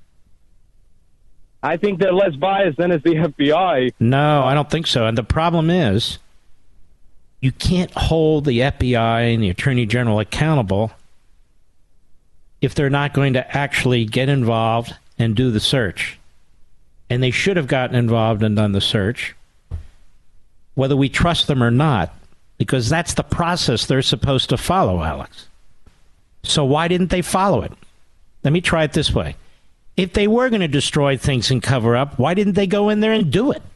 I think they're less biased than is the F B I. No, I don't think so. And the problem is, you can't hold the F B I and the Attorney General accountable if they're not going to actually get involved and do the search. And they should have gotten involved and done the search, whether we trust them or not, because that's the process they're supposed to follow, Alex. So why didn't they follow it? Let me try it this way. If they were going to destroy things and cover up, why didn't they go in there and do it?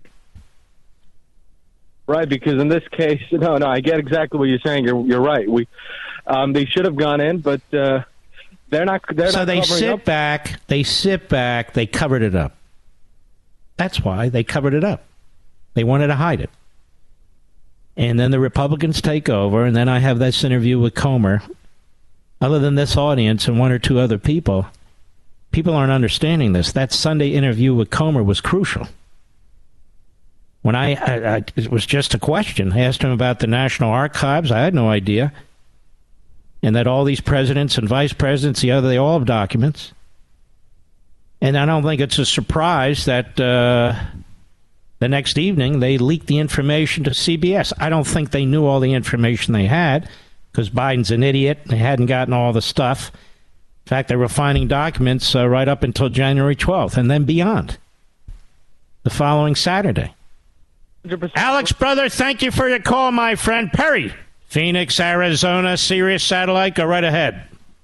Right, because in this case, no, no, I get exactly what you're saying. You're you're right. We, um, they should have gone in, but uh, they're not. They're so not they covering sit up. back. They sit back. They covered it up. That's why they covered it up. They wanted to hide it. And then the Republicans take over, and then I have this interview with Comer. Other than this audience and one or two other people, people aren't understanding this. That Sunday interview with Comer was crucial. When I, I, I, it was just a question. I asked him about the National Archives. I had no idea. And that all these presidents and vice presidents, the other, they all have documents. And I don't think it's a surprise that uh, the next evening they leaked the information to C B S. I don't think they knew all the information they had, because Biden's an idiot. They hadn't gotten all the stuff In fact, they were finding documents uh, right up until January twelfth and then beyond the following Saturday. one hundred percent. Alex, brother, thank you for your call, my friend. Perry, Phoenix, Arizona, Sirius Satellite. Go right ahead.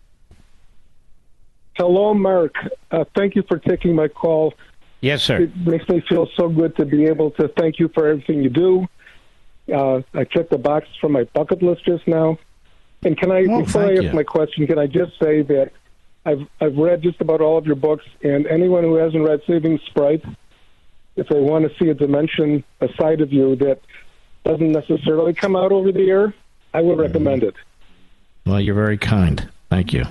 Hello, Mark. Uh, thank you for taking my call. Yes, sir. It makes me feel so good to be able to thank you for everything you do. Uh, I checked the box from my bucket list just now. And can I, oh, before I ask you. my question, can I just say that I've I've read just about all of your books, and anyone who hasn't read Saving Sprite, if they want to see a dimension, a side of you that doesn't necessarily come out over the air, I would recommend it. Well, you're very kind. Thank you.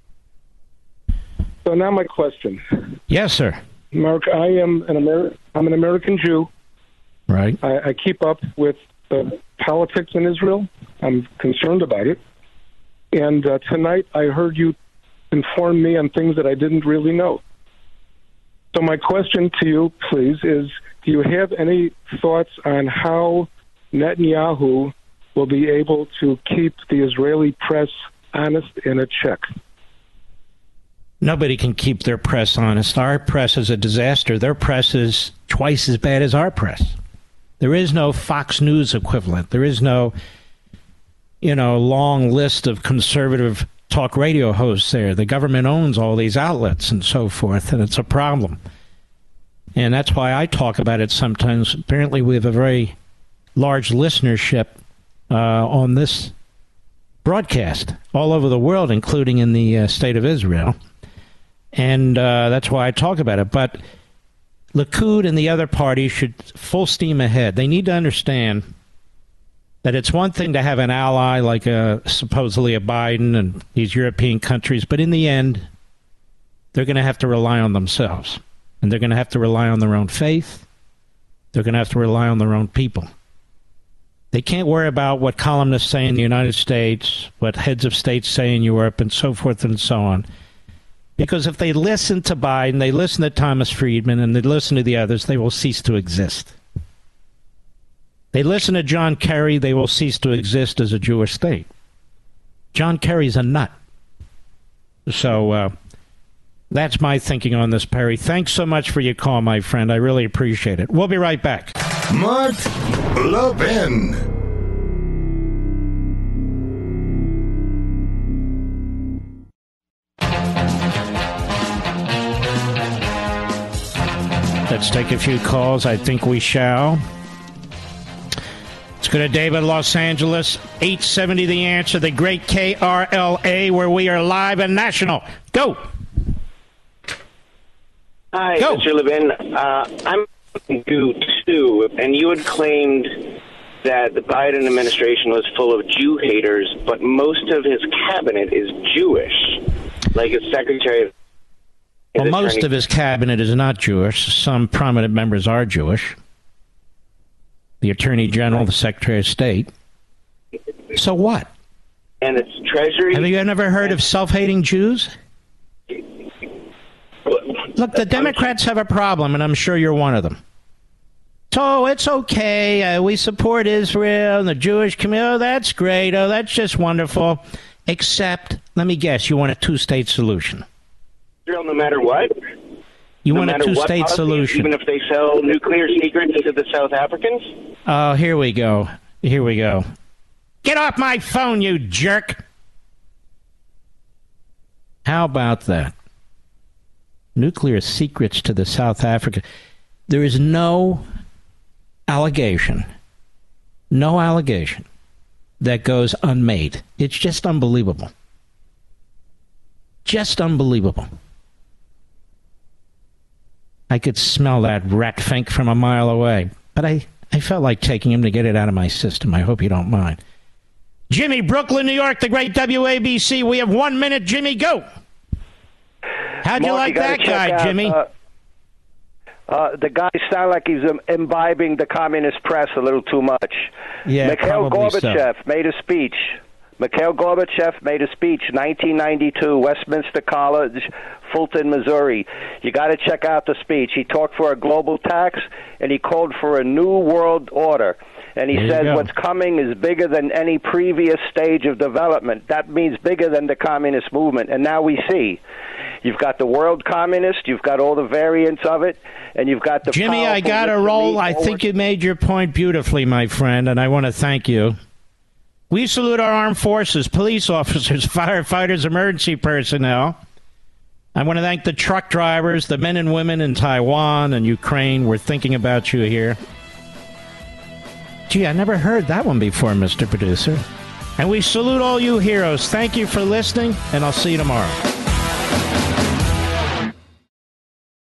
So now my question. Yes, sir. Mark, I am an Amer- I'm an American Jew. Right. I, I keep up with the politics in Israel. I'm concerned about it. And uh, tonight I heard you inform me on things that I didn't really know. So my question to you, please, is do you have any thoughts on how Netanyahu will be able to keep the Israeli press honest and in check? Nobody can keep their press honest. Our press is a disaster. Their press is twice as bad as our press. There is no Fox News equivalent. There is no, you know, long list of conservative talk radio hosts there. The government owns all these outlets and so forth, and it's a problem. And that's why I talk about it sometimes. Apparently we have a very large listenership uh, on this broadcast all over the world, including in the uh, state of Israel. And uh, that's why I talk about it. But Likud and the other parties should full steam ahead. They need to understand that it's one thing to have an ally like a, supposedly a Biden and these European countries, but in the end, they're going to have to rely on themselves. And they're going to have to rely on their own faith. They're going to have to rely on their own people. They can't worry about what columnists say in the United States, what heads of states say in Europe, and so forth and so on. Because if they listen to Biden, they listen to Thomas Friedman, and they listen to the others, they will cease to exist. They listen to John Kerry, they will cease to exist as a Jewish state. John Kerry's a nut. So uh, that's my thinking on this, Perry. Thanks so much for your call, my friend. I really appreciate it. We'll be right back. Mark Levin. Let's take a few calls. I think we shall. Let's go to David, Los Angeles. eight seventy The Answer, the great K R L A, where we are live and national. Go. Hi, Go. Mister Levin. Uh, I'm you too, and you had claimed that the Biden administration was full of Jew haters, but most of his cabinet is Jewish, like his secretary of Well, most of his cabinet is not Jewish. Some prominent members are Jewish. The Attorney General, the Secretary of State. So what? And its Treasury. Have you never heard of self-hating Jews? Look, the Democrats have a problem, and I'm sure you're one of them. So it's okay. Uh, we support Israel and the Jewish community. Oh, that's great. Oh, that's just wonderful. Except, let me guess, you want a two-state solution. Israel, no matter what. You no want a two-state policy, solution. Even if they sell nuclear secrets to the South Africans? Oh, here we go. Here we go. Get off my phone, you jerk. How about that? Nuclear secrets to the South Africa. There is no allegation, no allegation that goes unmade. It's just unbelievable. Just unbelievable. I could smell that rat fink from a mile away, but I, I felt like taking him to get it out of my system. I hope you don't mind. Jimmy, Brooklyn, New York, the great W A B C. We have one minute. Jimmy, go. How'd you Mark, like you that guy, out, Jimmy? Uh, uh, the guy sounds like he's um, imbibing the communist press a little too much. Yeah, Mikhail probably Gorbachev so. made a speech. Mikhail Gorbachev made a speech, nineteen ninety-two, Westminster College, Fulton, Missouri. You got to check out the speech. He talked for a global tax, and he called for a new world order. And he There you says go. what's coming is bigger than any previous stage of development. That means bigger than the communist movement. And now we see. You've got the world communist, you've got all the variants of it, and you've got the Jimmy, I got to roll. I think you made your point beautifully, my friend, and I want to thank you. We salute our armed forces, police officers, firefighters, emergency personnel. I want to thank the truck drivers, the men and women in Taiwan and Ukraine. We're thinking about you here. Gee, I never heard that one before, Mister Producer. And we salute all you heroes. Thank you for listening, and I'll see you tomorrow.